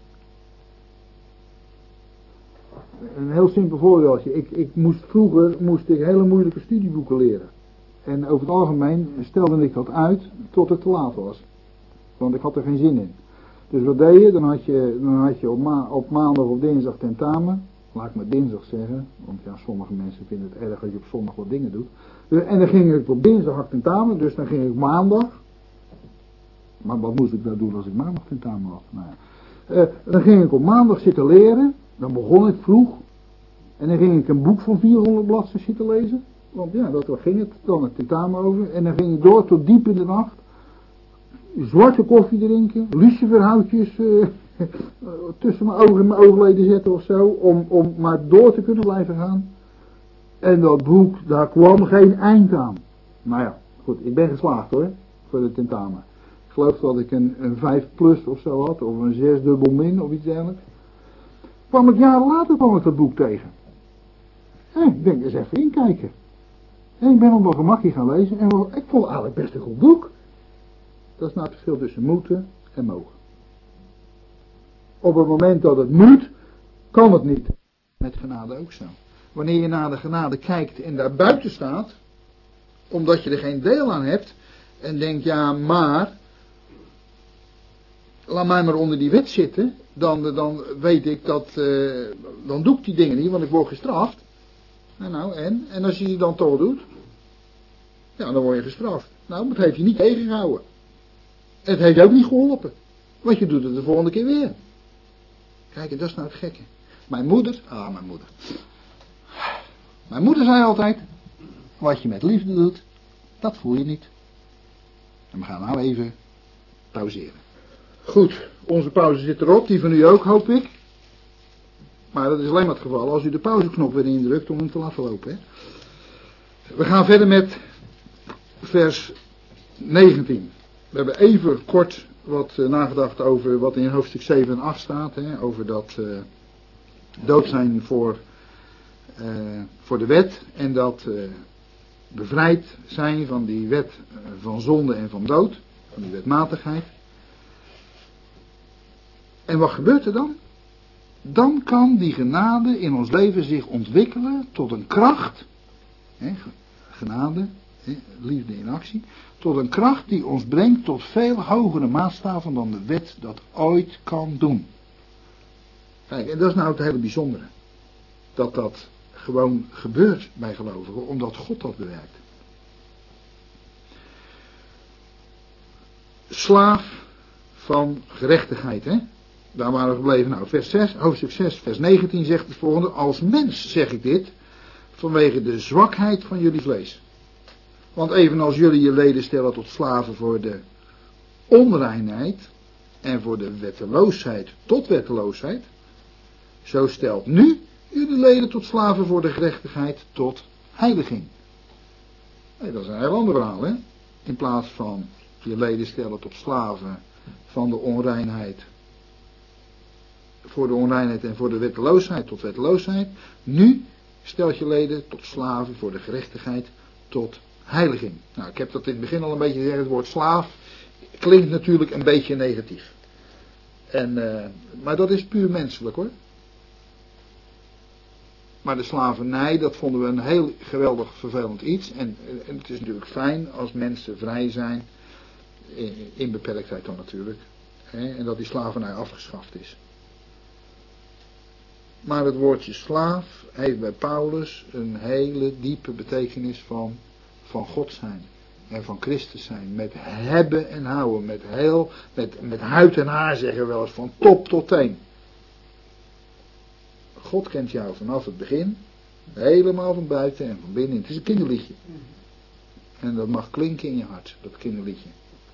Een heel simpel voorbeeldje. Vroeger moest ik hele moeilijke studieboeken leren. En over het algemeen stelde ik dat uit tot het te laat was. Want ik had er geen zin in. Dus wat deed je? Dan had je op maandag of dinsdag tentamen. Laat ik maar dinsdag zeggen. Want ja, sommige mensen vinden het erg als je op zondag wat dingen doet. En dan ging ik op dinsdag had ik tentamen. Dus dan ging ik maandag. Maar wat moest ik nou doen als ik maandag tentamen had? Nou ja. Dan ging ik op maandag zitten leren. Dan begon ik vroeg. En dan ging ik een boek van 400 bladzijden zitten lezen. Want ja, daar ging het dan het tentamen over. En dan ging ik door tot diep in de nacht. Zwarte koffie drinken. Luciferhoutjes tussen mijn ogen en mijn oogleden zetten of zo. Om maar door te kunnen blijven gaan. En dat boek, daar kwam geen eind aan. Nou ja, goed. Ik ben geslaagd hoor. Voor de tentamen. Ik geloof dat ik een 5 plus of zo had. Of een 6 dubbel min of iets dergelijks. Jaren later kwam ik dat boek tegen. En ik denk eens even inkijken. En ik ben op mijn gemakje gaan lezen. En ik vond het eigenlijk best een goed boek. Dat is nou het verschil tussen moeten en mogen. Op het moment dat het moet, kan het niet. Met genade ook zo. Wanneer je naar de genade kijkt en daar buiten staat, omdat je er geen deel aan hebt, en denkt, ja maar, laat mij maar onder die wet zitten, dan weet ik dat, dan doe ik die dingen niet, want ik word gestraft. En als je die dan toch doet, ja, dan word je gestraft. Nou, dat heeft je niet tegengehouden. Het heeft ook niet geholpen. Want je doet het de volgende keer weer. Kijk, en dat is nou het gekke. Mijn moeder zei altijd, wat je met liefde doet, dat voel je niet. En we gaan nou even pauzeren. Goed, onze pauze zit erop, die van u ook, hoop ik. Maar dat is alleen maar het geval als u de pauzeknop weer indrukt om hem te laten lopen. Hè? We gaan verder met vers 19. We hebben even kort wat nagedacht over wat in hoofdstuk 7 en 8 staat. Hè? Over dat dood zijn voor de wet. En dat bevrijd zijn van die wet van zonde en van dood. Van die wetmatigheid. En wat gebeurt er dan? Dan kan die genade in ons leven zich ontwikkelen tot een kracht. Genade, liefde in actie. Tot een kracht die ons brengt tot veel hogere maatstaven dan de wet dat ooit kan doen. Kijk, en dat is nou het hele bijzondere. Dat gewoon gebeurt bij gelovigen, omdat God dat bewerkt. Slaaf van gerechtigheid, hè. Daar waren we gebleven. Nou, vers 6, hoofdstuk 6, vers 19 zegt het volgende. Als mens zeg ik dit, vanwege de zwakheid van jullie vlees. Want evenals jullie je leden stellen tot slaven voor de onreinheid en voor de wetteloosheid tot wetteloosheid, zo stelt nu jullie leden tot slaven voor de gerechtigheid tot heiliging. Nee, dat is een heel ander verhaal, hè. In plaats van je leden stellen tot slaven van de onreinheid, voor de onreinheid en voor de wetteloosheid tot wetteloosheid. Nu stelt je leden tot slaven voor de gerechtigheid tot heiliging. Nou, ik heb dat in het begin al een beetje gezegd. Het woord slaaf klinkt natuurlijk een beetje negatief. Maar dat is puur menselijk hoor. Maar de slavernij, dat vonden we een heel geweldig vervelend iets. En het is natuurlijk fijn als mensen vrij zijn. In beperktheid dan natuurlijk. En dat die slavernij afgeschaft is. Maar het woordje slaaf heeft bij Paulus een hele diepe betekenis van God zijn. En van Christus zijn. Met hebben en houden. Met huid en haar zeggen we wel eens. Van top tot teen. God kent jou vanaf het begin. Helemaal van buiten en van binnen. Het is een kinderliedje. En dat mag klinken in je hart. Dat kinderliedje.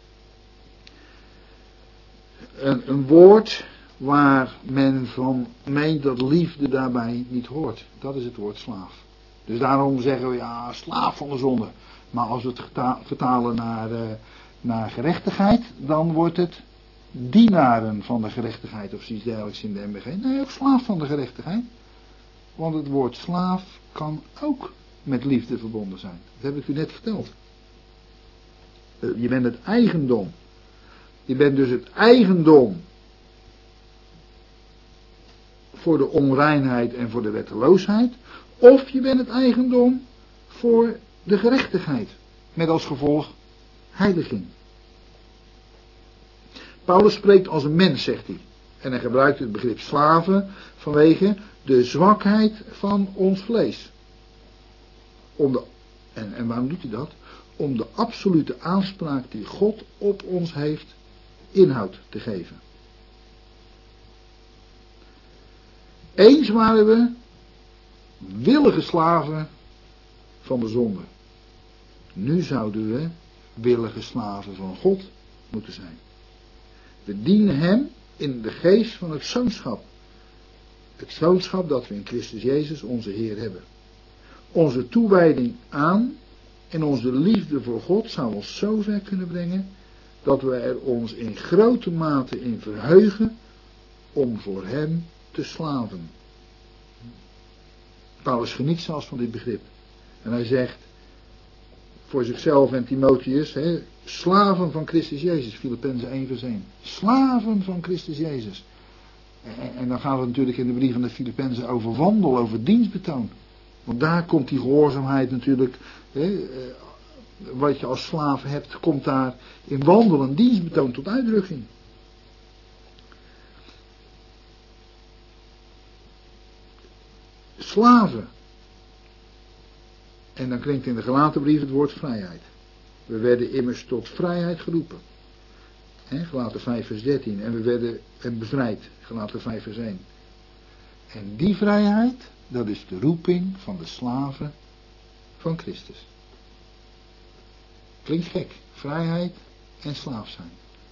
Een woord waar men van meent dat liefde daarbij niet hoort. Dat is het woord slaaf. Dus daarom zeggen we ja, slaaf van de zonde. Maar als we het vertalen naar gerechtigheid, dan wordt het dienaren van de gerechtigheid of zoiets dergelijks in de MBG. Nee, ook slaaf van de gerechtigheid. Want het woord slaaf kan ook met liefde verbonden zijn. Dat heb ik u net verteld. Je bent het eigendom. Je bent dus het eigendom voor de onreinheid en voor de wetteloosheid. Of je bent het eigendom voor de gerechtigheid. met als gevolg heiliging. Paulus spreekt als een mens, zegt hij. En hij gebruikt het begrip slaven vanwege de zwakheid van ons vlees. En waarom doet hij dat? Om de absolute aanspraak die God op ons heeft inhoud te geven. Eens waren we willige slaven van de zonde. Nu zouden we willige slaven van God moeten zijn. We dienen hem in de geest van het zoonschap. Het zoonschap dat we in Christus Jezus onze Heer hebben. Onze toewijding aan en onze liefde voor God zou ons zo ver kunnen brengen dat we er ons in grote mate in verheugen om voor hem te slaven. Paulus geniet zelfs van dit begrip. En hij zegt voor zichzelf en Timotheus, slaven van Christus Jezus, Filippenzen 1 vers 1. Slaven van Christus Jezus. En dan gaan we natuurlijk in de brief van de Filippenzen over wandel, over dienstbetoon. Want daar komt die gehoorzaamheid natuurlijk, wat je als slaaf hebt, komt daar in wandel en dienstbetoon tot uitdrukking. Slaven. En dan klinkt in de Galatenbrief het woord vrijheid. We werden immers tot vrijheid geroepen. Galaten 5 vers 13. En we werden bevrijd. Galaten 5 vers 1. En die vrijheid, dat is de roeping van de slaven van Christus. Klinkt gek. Vrijheid en slaaf zijn.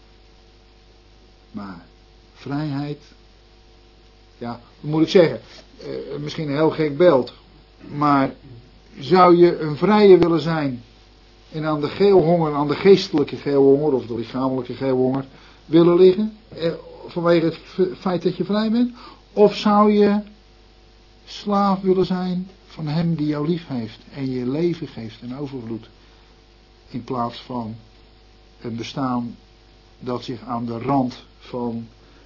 Maar vrijheid, ja, wat moet ik zeggen? Misschien een heel gek beeld. Maar zou je een vrije willen zijn en aan de geelhonger, aan de geestelijke geelhonger of de lichamelijke geelhonger willen liggen? Vanwege het feit dat je vrij bent? Of zou je slaaf willen zijn van hem die jou lief heeft en je leven geeft in overvloed? In plaats van een bestaan dat zich aan de rand van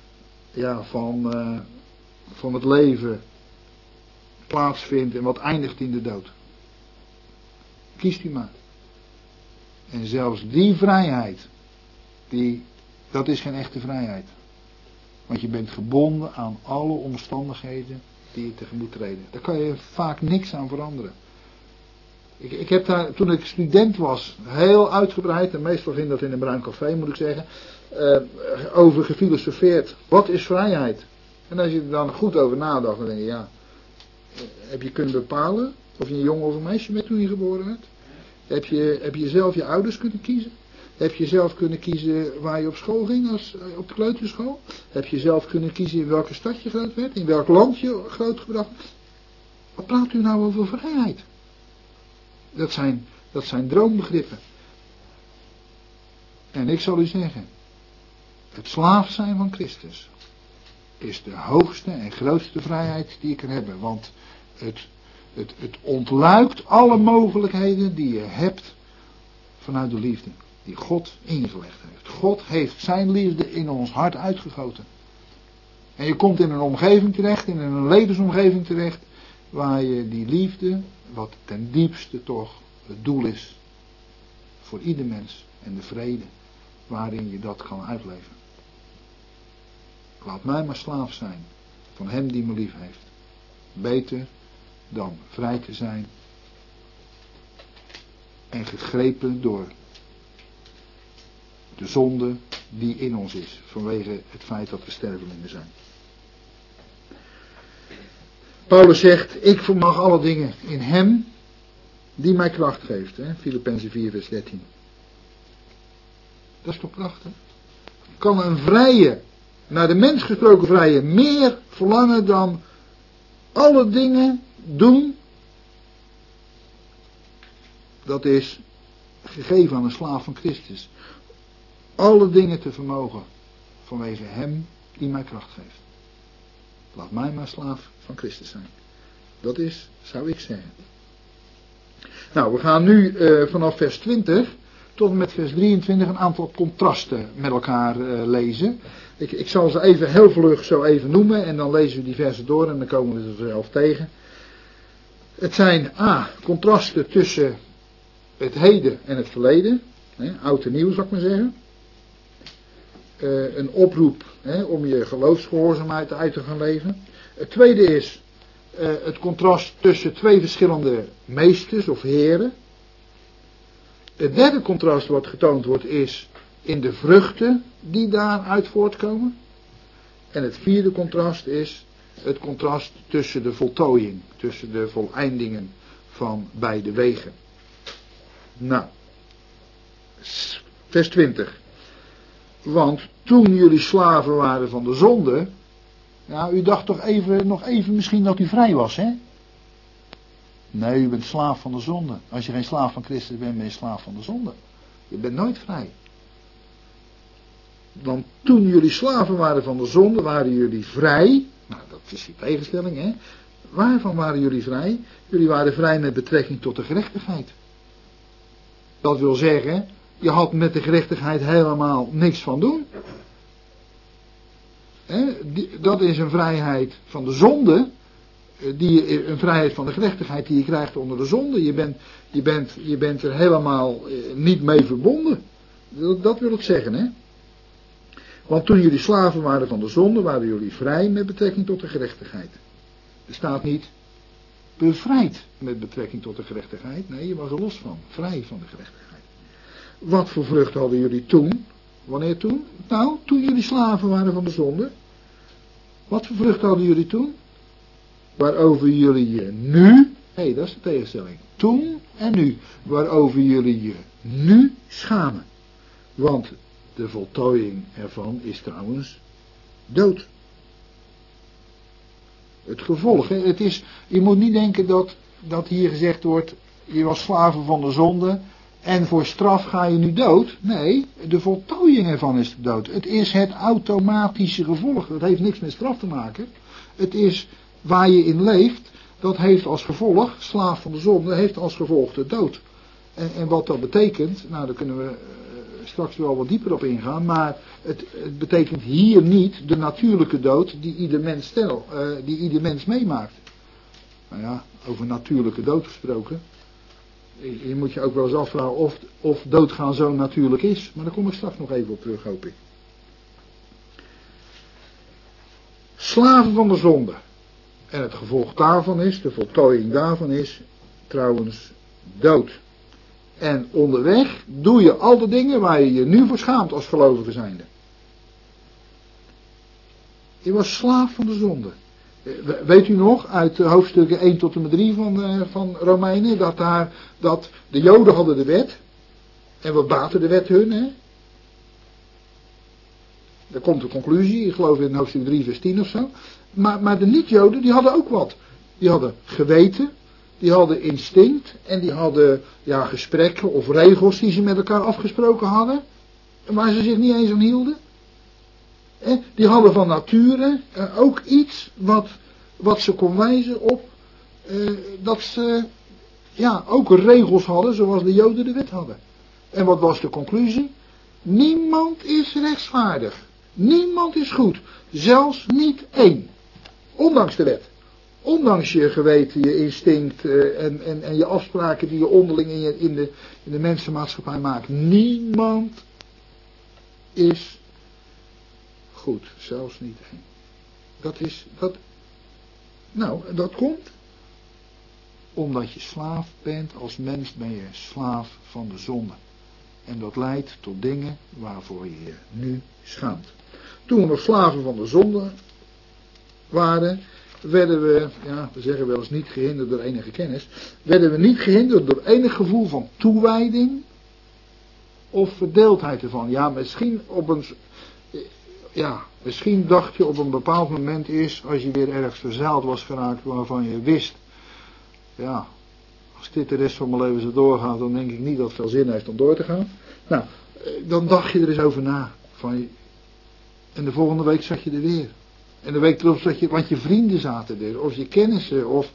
het leven plaatsvindt en wat eindigt in de dood. Kiest u maar. En zelfs die vrijheid, dat is geen echte vrijheid. Want je bent gebonden aan alle omstandigheden die je tegemoet treden. Daar kan je vaak niks aan veranderen. Ik heb daar, toen ik student was, heel uitgebreid, en meestal vind ik dat in een bruin café, moet ik zeggen, over gefilosofeerd. Wat is vrijheid? En als je er dan goed over nadacht, dan denk je, ja, heb je kunnen bepalen of je een jongen of een meisje bent toen je geboren werd? Heb je zelf je ouders kunnen kiezen? Heb je zelf kunnen kiezen waar je op school ging, op de kleuterschool? Heb je zelf kunnen kiezen in welke stad je groot werd? In welk land je grootgebracht werd? Wat praat u nou over vrijheid? Dat zijn droombegrippen. En ik zal u zeggen, het slaaf zijn van Christus is de hoogste en grootste vrijheid die je kan hebben. Want het ontluikt alle mogelijkheden die je hebt vanuit de liefde die God ingelegd heeft. God heeft zijn liefde in ons hart uitgegoten. En je komt in een omgeving terecht, in een levensomgeving terecht, waar je die liefde, wat ten diepste toch het doel is voor ieder mens en de vrede waarin je dat kan uitleven. Laat mij maar slaaf zijn van hem die me lief heeft. Beter dan vrij te zijn en gegrepen door de zonde die in ons is, vanwege het feit dat we stervelingen zijn. Paulus zegt, ik vermag alle dingen in hem die mij kracht geeft. Filippenzen 4 vers 13. Dat is toch prachtig? Kan een vrije, naar de mens gesproken vrije, meer verlangen dan alle dingen doen? Dat is gegeven aan een slaaf van Christus. Alle dingen te vermogen vanwege hem die mij kracht geeft. Laat mij maar slaaf van Christus zijn. Dat is, zou ik zeggen. Nou, we gaan nu vanaf vers 20 tot en met vers 23 een aantal contrasten met elkaar lezen. Ik zal ze even heel vlug zo even noemen en dan lezen we die versen door en dan komen we er zelf tegen. Het zijn contrasten tussen het heden en het verleden, oud en nieuw zou ik maar zeggen. Een oproep om je geloofsgehoorzaamheid uit te gaan leven. Het tweede is het contrast tussen twee verschillende meesters of heren. Het derde contrast wat getoond wordt is in de vruchten die daaruit voortkomen. En het vierde contrast is het contrast tussen de voltooiing, tussen de voleindingen van beide wegen. Nou, vers 20. Want toen jullie slaven waren van de zonde, ja, u dacht toch nog even misschien dat u vrij was, hè? Nee, u bent slaaf van de zonde. Als je geen slaaf van Christus bent, ben je slaaf van de zonde. Je bent nooit vrij. Want toen jullie slaven waren van de zonde, waren jullie vrij. Nou, dat is die tegenstelling, hè. Waarvan waren jullie vrij? Jullie waren vrij met betrekking tot de gerechtigheid. Dat wil zeggen, je had met de gerechtigheid helemaal niks van doen. Dat is een vrijheid van de zonde. Een vrijheid van de gerechtigheid die je krijgt onder de zonde. Je bent er helemaal niet mee verbonden. Dat wil ik zeggen, hè. Want toen jullie slaven waren van de zonde, waren jullie vrij met betrekking tot de gerechtigheid. Er staat niet bevrijd met betrekking tot de gerechtigheid. Nee, je was er los van. Vrij van de gerechtigheid. Wat voor vrucht hadden jullie toen? Wanneer toen? Nou, toen jullie slaven waren van de zonde. Wat voor vrucht hadden jullie toen? Waarover jullie je nu, dat is de tegenstelling. Toen en nu. Waarover jullie je nu schamen. Want de voltooiing ervan is trouwens dood. Het gevolg, het is, je moet niet denken dat hier gezegd wordt, je was slaven van de zonde en voor straf ga je nu dood. Nee, de voltooiing ervan is de dood. Het is het automatische gevolg, dat heeft niks met straf te maken. Het is waar je in leeft, dat heeft als gevolg, slaaf van de zonde, heeft als gevolg de dood. En wat dat betekent, nou daar kunnen we straks wel wat dieper op ingaan, maar het betekent hier niet de natuurlijke dood die ieder mens meemaakt. Nou ja, over natuurlijke dood gesproken. Je moet je ook wel eens afvragen of doodgaan zo natuurlijk is, maar daar kom ik straks nog even op terug, hoop ik. Slaven van de zonde. En het gevolg daarvan is, de voltooiing daarvan is, trouwens dood. En onderweg doe je al de dingen waar je je nu voor schaamt als gelovige zijnde. Je was slaaf van de zonde. Weet u nog uit hoofdstukken 1 tot en met 3 van Romeinen, dat de Joden hadden de wet. En wat baatte de wet hun, hè? Daar komt de conclusie, ik geloof in hoofdstuk 3 vers 10 of zo. Maar de niet-Joden, die hadden ook wat. Die hadden geweten. Die hadden instinct en die hadden gesprekken of regels die ze met elkaar afgesproken hadden. Waar ze zich niet eens aan hielden. Die hadden van nature ook iets wat ze kon wijzen op dat ze ook regels hadden zoals de Joden de wet hadden. En wat was de conclusie? Niemand is rechtvaardig. Niemand is goed. Zelfs niet één. Ondanks de wet. Ondanks je geweten, je instinct en je afspraken die je onderling in de mensenmaatschappij maakt. Niemand is goed. Zelfs niet één. Dat komt omdat je slaaf bent. Als mens ben je slaaf van de zonde. En dat leidt tot dingen waarvoor je je nu schaamt. Toen we nog slaven van de zonde waren, werden we, we zeggen wel eens niet gehinderd door enige kennis, werden we niet gehinderd door enig gevoel van toewijding of verdeeldheid ervan. Misschien dacht je op een bepaald moment eerst, als je weer ergens verzaald was geraakt waarvan je wist, als dit de rest van mijn leven zo doorgaat, dan denk ik niet dat het veel zin heeft om door te gaan. Nou, dan dacht je er eens over na. En de volgende week zat je er weer. En de week erop zat je, want je vrienden zaten er, of je kennissen, of...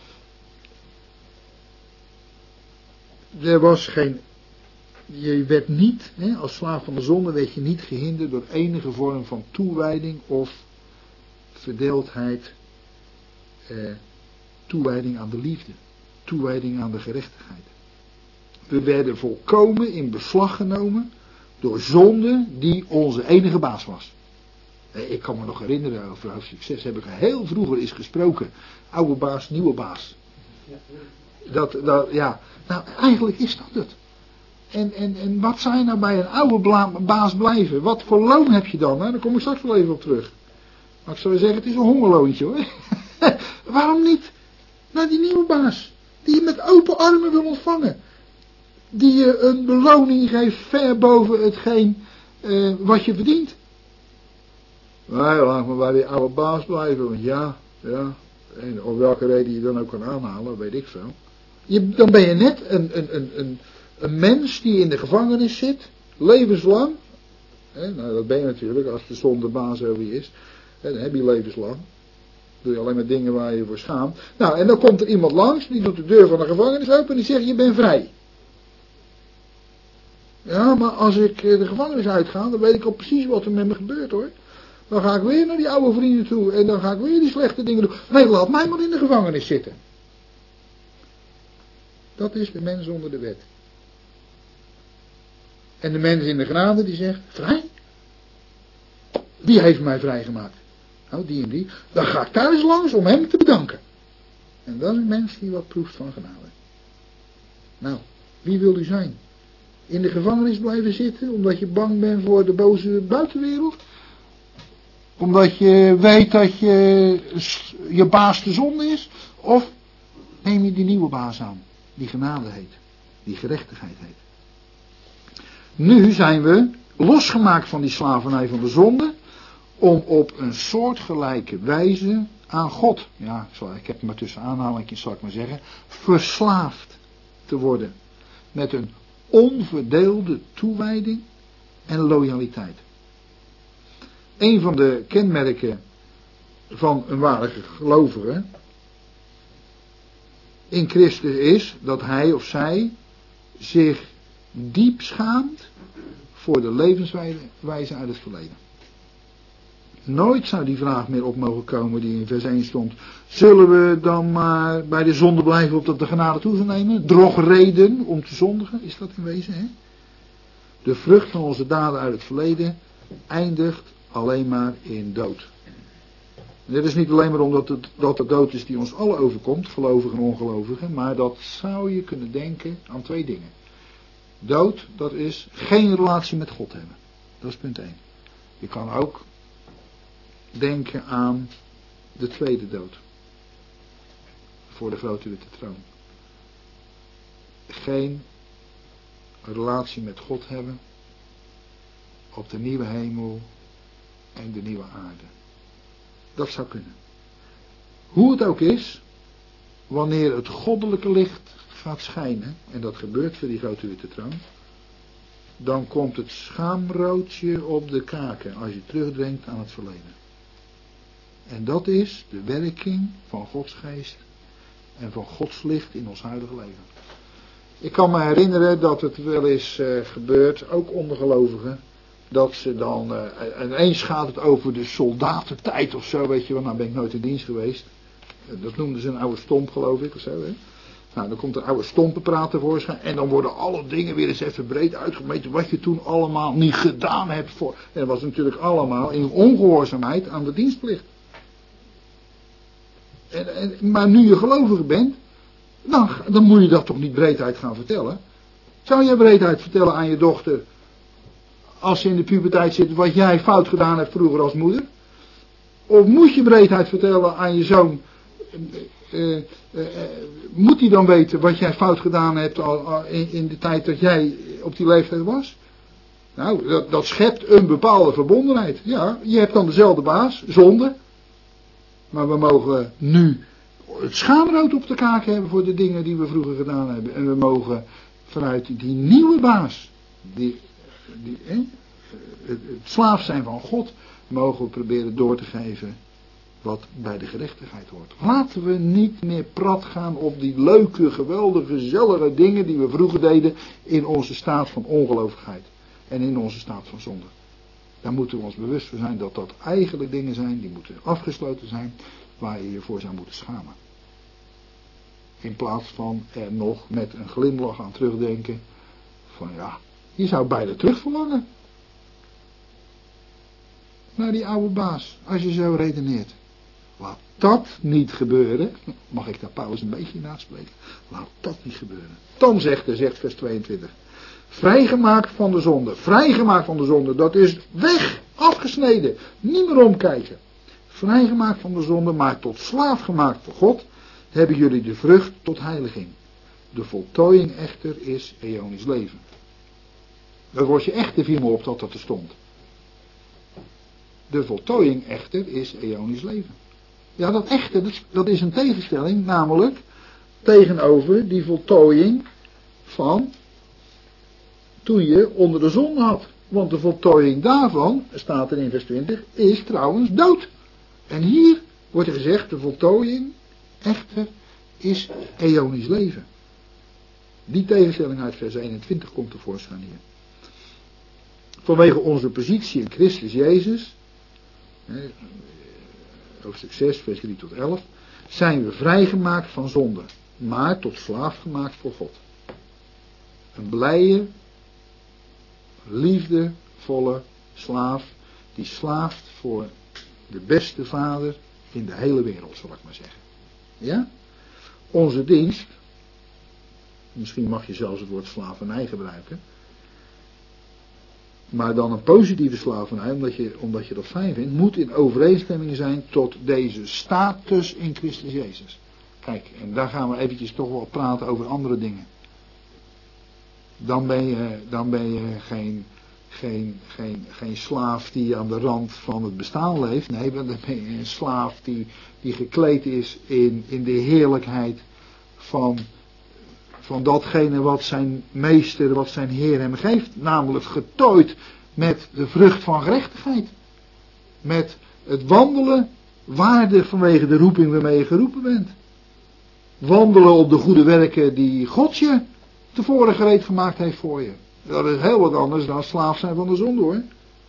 Er was geen... Je werd niet, als slaaf van de zonde, werd je niet gehinderd door enige vorm van toewijding of verdeeldheid. Toewijding aan de liefde. Toewijding aan de gerechtigheid. We werden volkomen in beslag genomen door zonde die onze enige baas was. Ik kan me nog herinneren, over hoofdstuk 6 heb ik heel vroeger eens gesproken. Oude baas, nieuwe baas. Ja. Nou, eigenlijk is dat het. En wat zou je nou bij een oude baas blijven? Wat voor loon heb je dan? Hè? Daar kom ik straks wel even op terug. Maar ik zou zeggen, het is een hongerloontje hoor. Waarom niet naar die nieuwe baas? Die je met open armen wil ontvangen. Die je een beloning geeft ver boven hetgeen wat je verdient. Nee, laat maar bij die oude baas blijven. Want ja. En op welke reden je dan ook kan aanhalen, weet ik veel. Dan ben je net een mens die in de gevangenis zit, levenslang. Nou, dat ben je natuurlijk als de zonde baas over je is. Dan heb je levenslang. Doe je alleen maar dingen waar je voor schaamt. Nou, en dan komt er iemand langs, die doet de deur van de gevangenis open en die zegt, je bent vrij. Ja, maar als ik de gevangenis uitga, dan weet ik al precies wat er met me gebeurt hoor. Dan ga ik weer naar die oude vrienden toe en dan ga ik weer die slechte dingen doen. Nee, laat mij maar in de gevangenis zitten. Dat is de mens onder de wet. En de mens in de genade die zegt, vrij? Wie heeft mij vrijgemaakt? Nou, die en die. Dan ga ik thuis langs om hem te bedanken. En dat is een mens die wat proeft van genade. Nou, wie wil u zijn? In de gevangenis blijven zitten omdat je bang bent voor de boze buitenwereld? Omdat je weet dat je baas de zonde is? Of neem je die nieuwe baas aan, die genade heet, die gerechtigheid heet? Nu zijn we losgemaakt van die slavernij van de zonde, om op een soortgelijke wijze aan God, ja, ik heb het maar tussen aanhalingstekens, zal ik maar zeggen, verslaafd te worden. Met een onverdeelde toewijding en loyaliteit. Een van de kenmerken van een ware gelovige in Christus is dat hij of zij zich diep schaamt voor de levenswijze uit het verleden. Nooit zou die vraag meer op mogen komen die in vers 1 stond. Zullen we dan maar bij de zonde blijven opdat de genade toe zal nemen? Drogreden om te zondigen, is dat in wezen, hè? De vrucht van onze daden uit het verleden eindigt alleen maar in dood. En dit is niet alleen maar omdat dat de dood is die ons allen overkomt, gelovigen en ongelovigen, maar dat zou je kunnen denken aan twee dingen. Dood, dat is geen relatie met God hebben. Dat is punt 1. Je kan ook denken aan de tweede dood. Voor de grote witte troon. Geen relatie met God hebben op de nieuwe hemel en de nieuwe aarde. Dat zou kunnen. Hoe het ook is, wanneer het goddelijke licht gaat schijnen, en dat gebeurt voor die grote witte troon, dan komt het schaamroodje op de kaken als je terugdenkt aan het verleden. En dat is de werking van Gods geest en van Gods licht in ons huidige leven. Ik kan me herinneren dat het wel eens gebeurt, ook onder gelovigen, dat ze dan, en eens gaat het over de soldatentijd of zo, weet je wel, nou ben ik nooit in dienst geweest. Dat noemden ze een oude stomp, geloof ik, of zo, hè. Nou, dan komt een oude stompenpraat tevoorschijn en dan worden alle dingen weer eens even breed uitgemeten wat je toen allemaal niet gedaan hebt voor. En dat was natuurlijk allemaal in ongehoorzaamheid aan de dienstplicht. Maar nu je gelovige bent, dan moet je dat toch niet breedheid gaan vertellen. Zou jij breedheid vertellen aan je dochter, als ze in de puberteit zit, wat jij fout gedaan hebt vroeger als moeder? Of moet je breedheid vertellen aan je zoon, moet hij dan weten wat jij fout gedaan hebt in de tijd dat jij op die leeftijd was? Nou, dat schept een bepaalde verbondenheid. Ja, je hebt dan dezelfde baas, zonde. Maar we mogen nu het schaamrood op de kaak hebben voor de dingen die we vroeger gedaan hebben. En we mogen vanuit die nieuwe baas, het slaaf zijn van God, mogen we proberen door te geven wat bij de gerechtigheid hoort. Laten we niet meer prat gaan op die leuke, geweldige, gezellige dingen die we vroeger deden in onze staat van ongelovigheid. En in onze staat van zonde. Daar moeten we ons bewust van zijn dat dat eigenlijk dingen zijn die moeten afgesloten zijn, waar je je voor zou moeten schamen. In plaats van er nog met een glimlach aan terugdenken. Van ja, je zou bijna terug verlangen. Naar die oude baas. Als je zo redeneert. Laat dat niet gebeuren. Mag ik daar Paulus een beetje naspreken? Laat dat niet gebeuren. Dan zegt vers 22. Vrijgemaakt van de zonde. Vrijgemaakt van de zonde. Dat is weg. Afgesneden. Niet meer omkijken. Vrijgemaakt van de zonde. Maar tot slaaf gemaakt voor God. Hebben jullie de vrucht tot heiliging. De voltooiing echter is eonisch leven. Dat was je echt te viel op dat er stond. De voltooiing echter is eonisch leven. Ja, dat echte, dat is een tegenstelling, namelijk tegenover die voltooiing van toen je onder de zonde had. Want de voltooiing daarvan, staat er in vers 20, is trouwens dood. En hier wordt er gezegd, de voltooiing echter is eonisch leven. Die tegenstelling uit vers 21 komt tevoorschijn hier. Vanwege onze positie in Christus Jezus, hoofdstuk 6, vers 3 tot 11, zijn we vrijgemaakt van zonde, maar tot slaaf gemaakt voor God. Een blije, liefdevolle slaaf, die slaaft voor de beste vader in de hele wereld, zal ik maar zeggen. Ja? Onze dienst, misschien mag je zelfs het woord slavernij gebruiken, maar dan een positieve slavernij, omdat je dat fijn vindt, moet in overeenstemming zijn tot deze status in Christus Jezus. Kijk, en daar gaan we eventjes toch wel praten over andere dingen. Dan ben je geen slaaf die aan de rand van het bestaan leeft. Nee, dan ben je een slaaf die gekleed is in de heerlijkheid van datgene wat zijn meester, wat zijn Heer hem geeft. Namelijk getooid met de vrucht van gerechtigheid. Met het wandelen waardig vanwege de roeping waarmee je geroepen bent. Wandelen op de goede werken die God je tevoren gereed gemaakt heeft voor je. Dat is heel wat anders dan slaaf zijn van de zonde, hoor.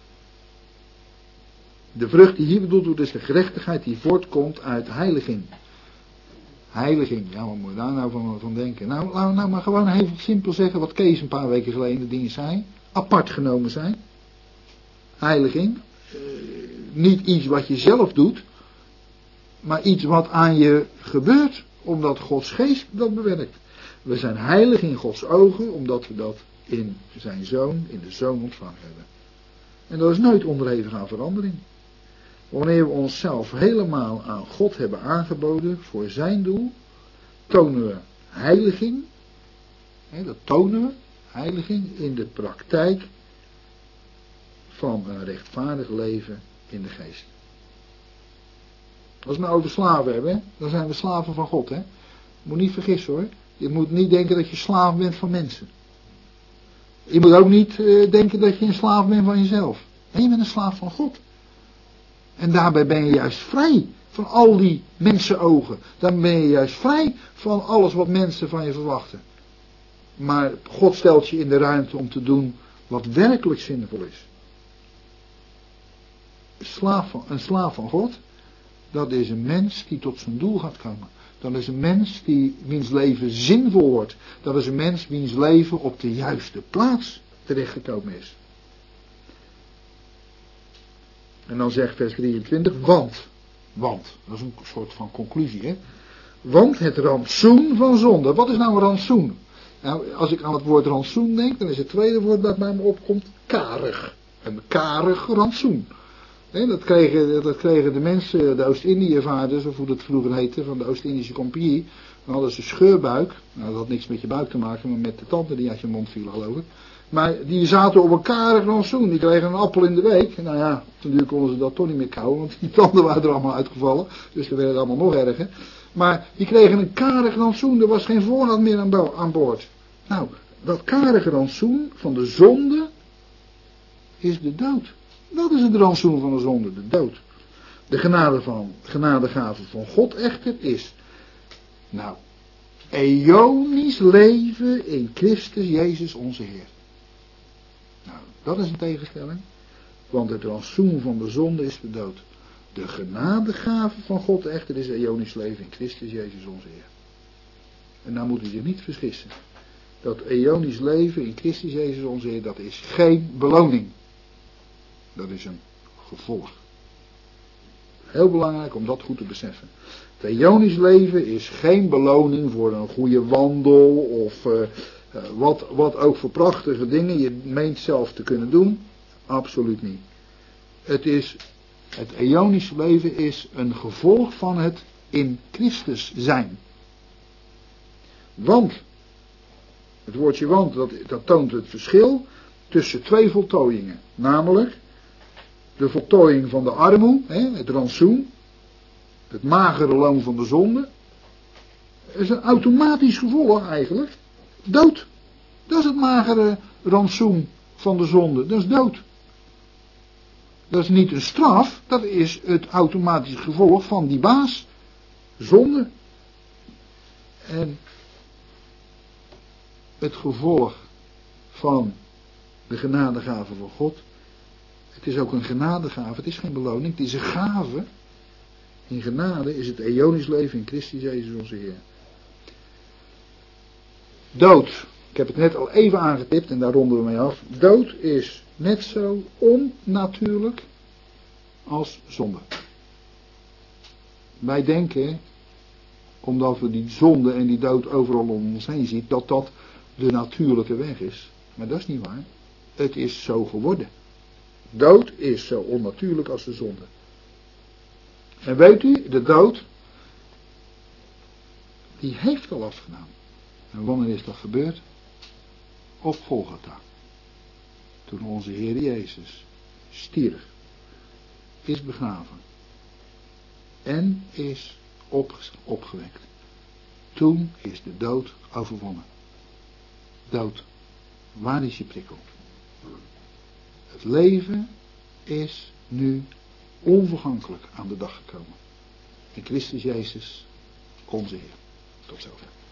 De vrucht die hier bedoeld wordt is de gerechtigheid die voortkomt uit heiliging. Heiliging, ja, wat moet je daar nou van denken? Nou, laten we nou maar gewoon heel simpel zeggen wat Kees een paar weken geleden de dingen zei. Apart genomen zijn. Heiliging. Niet iets wat je zelf doet, maar iets wat aan je gebeurt, omdat Gods geest dat bewerkt. We zijn heilig in Gods ogen, omdat we dat in zijn zoon, in de zoon ontvangen hebben. En dat is nooit onderhevig aan verandering. Wanneer we onszelf helemaal aan God hebben aangeboden voor zijn doel, tonen we heiliging. Dat tonen we, heiliging, in de praktijk van een rechtvaardig leven in de geest. Als we nou over slaven hebben, dan zijn we slaven van God. Hè? Moet niet vergissen hoor. Je moet niet denken dat je slaaf bent van mensen. Je moet ook niet denken dat je een slaaf bent van jezelf. Nee, je bent een slaaf van God. En daarbij ben je juist vrij van al die mensenogen. Dan ben je juist vrij van alles wat mensen van je verwachten. Maar God stelt je in de ruimte om te doen wat werkelijk zinvol is. Een slaaf van God, dat is een mens die tot zijn doel gaat komen. Dat is een mens wiens leven zinvol wordt. Dat is een mens wiens leven op de juiste plaats terechtgekomen is. En dan zegt vers 23, want, dat is een soort van conclusie, hè. Want het rantsoen van zonde. Wat is nou een rantsoen? Nou, als ik aan het woord rantsoen denk, dan is het tweede woord dat bij me opkomt, karig. Een karig rantsoen. Dat kregen de mensen, de Oost-Indië-vaarders, of hoe dat vroeger heette, van de Oost-Indische Compagnie. Dan hadden ze scheurbuik. Nou, dat had niks met je buik te maken, maar met de tanden die uit je mond vielen, geloof ik. Maar die zaten op een karig rantsoen. Die kregen een appel in de week. Nou ja, toen konden ze dat toch niet meer kauwen, want die tanden waren er allemaal uitgevallen. Dus dat werd het allemaal nog erger. Maar die kregen een karig rantsoen. Er was geen voorraad meer aan boord. Nou, dat karige rantsoen van de zonde is de dood. Dat is het rantsoen van de zonde, de dood. De genadegave van God echter is, nou, eonisch leven in Christus Jezus onze Heer. Nou, dat is een tegenstelling. Want het rantsoen van de zonde is de dood. De genadegave van God echter is eonisch leven in Christus Jezus onze Heer. En nou moet u zich niet vergissen. Dat eonisch leven in Christus Jezus onze Heer, dat is geen beloning. Dat is een gevolg. Heel belangrijk om dat goed te beseffen. Het eonisch leven is geen beloning voor een goede wandel of wat ook voor prachtige dingen je meent zelf te kunnen doen. Absoluut niet. Het eonische leven is een gevolg van het in Christus zijn. Want, het woordje want, dat toont het verschil tussen twee voltooiingen. Namelijk, de voltooiing van de armoe, het rantsoen, het magere loon van de zonde. Dat is een automatisch gevolg eigenlijk. Dood. Dat is het magere rantsoen van de zonde. Dat is dood. Dat is niet een straf, dat is het automatische gevolg van die baas. Zonde. En het gevolg van de genadegave van God. Het is ook een genadegave, het is geen beloning, het is een gave. In genade is het eonisch leven in Christus Jezus onze Heer. Dood. Ik heb het net al even aangetipt en daar ronden we mee af. Dood is net zo onnatuurlijk als zonde. Wij denken, omdat we die zonde en die dood overal om ons heen zien, dat dat de natuurlijke weg is. Maar dat is niet waar. Het is zo geworden. Dood is zo onnatuurlijk als de zonde. En weet u, de dood, die heeft al afgedaan. En wanneer is dat gebeurd? Op Golgotha. Toen onze Heer Jezus stierf, is begraven en is opgewekt. Toen is de dood overwonnen. Dood, waar is je prikkel? Het leven is nu onvergankelijk aan de dag gekomen. In Christus Jezus, onze Heer. Tot zover.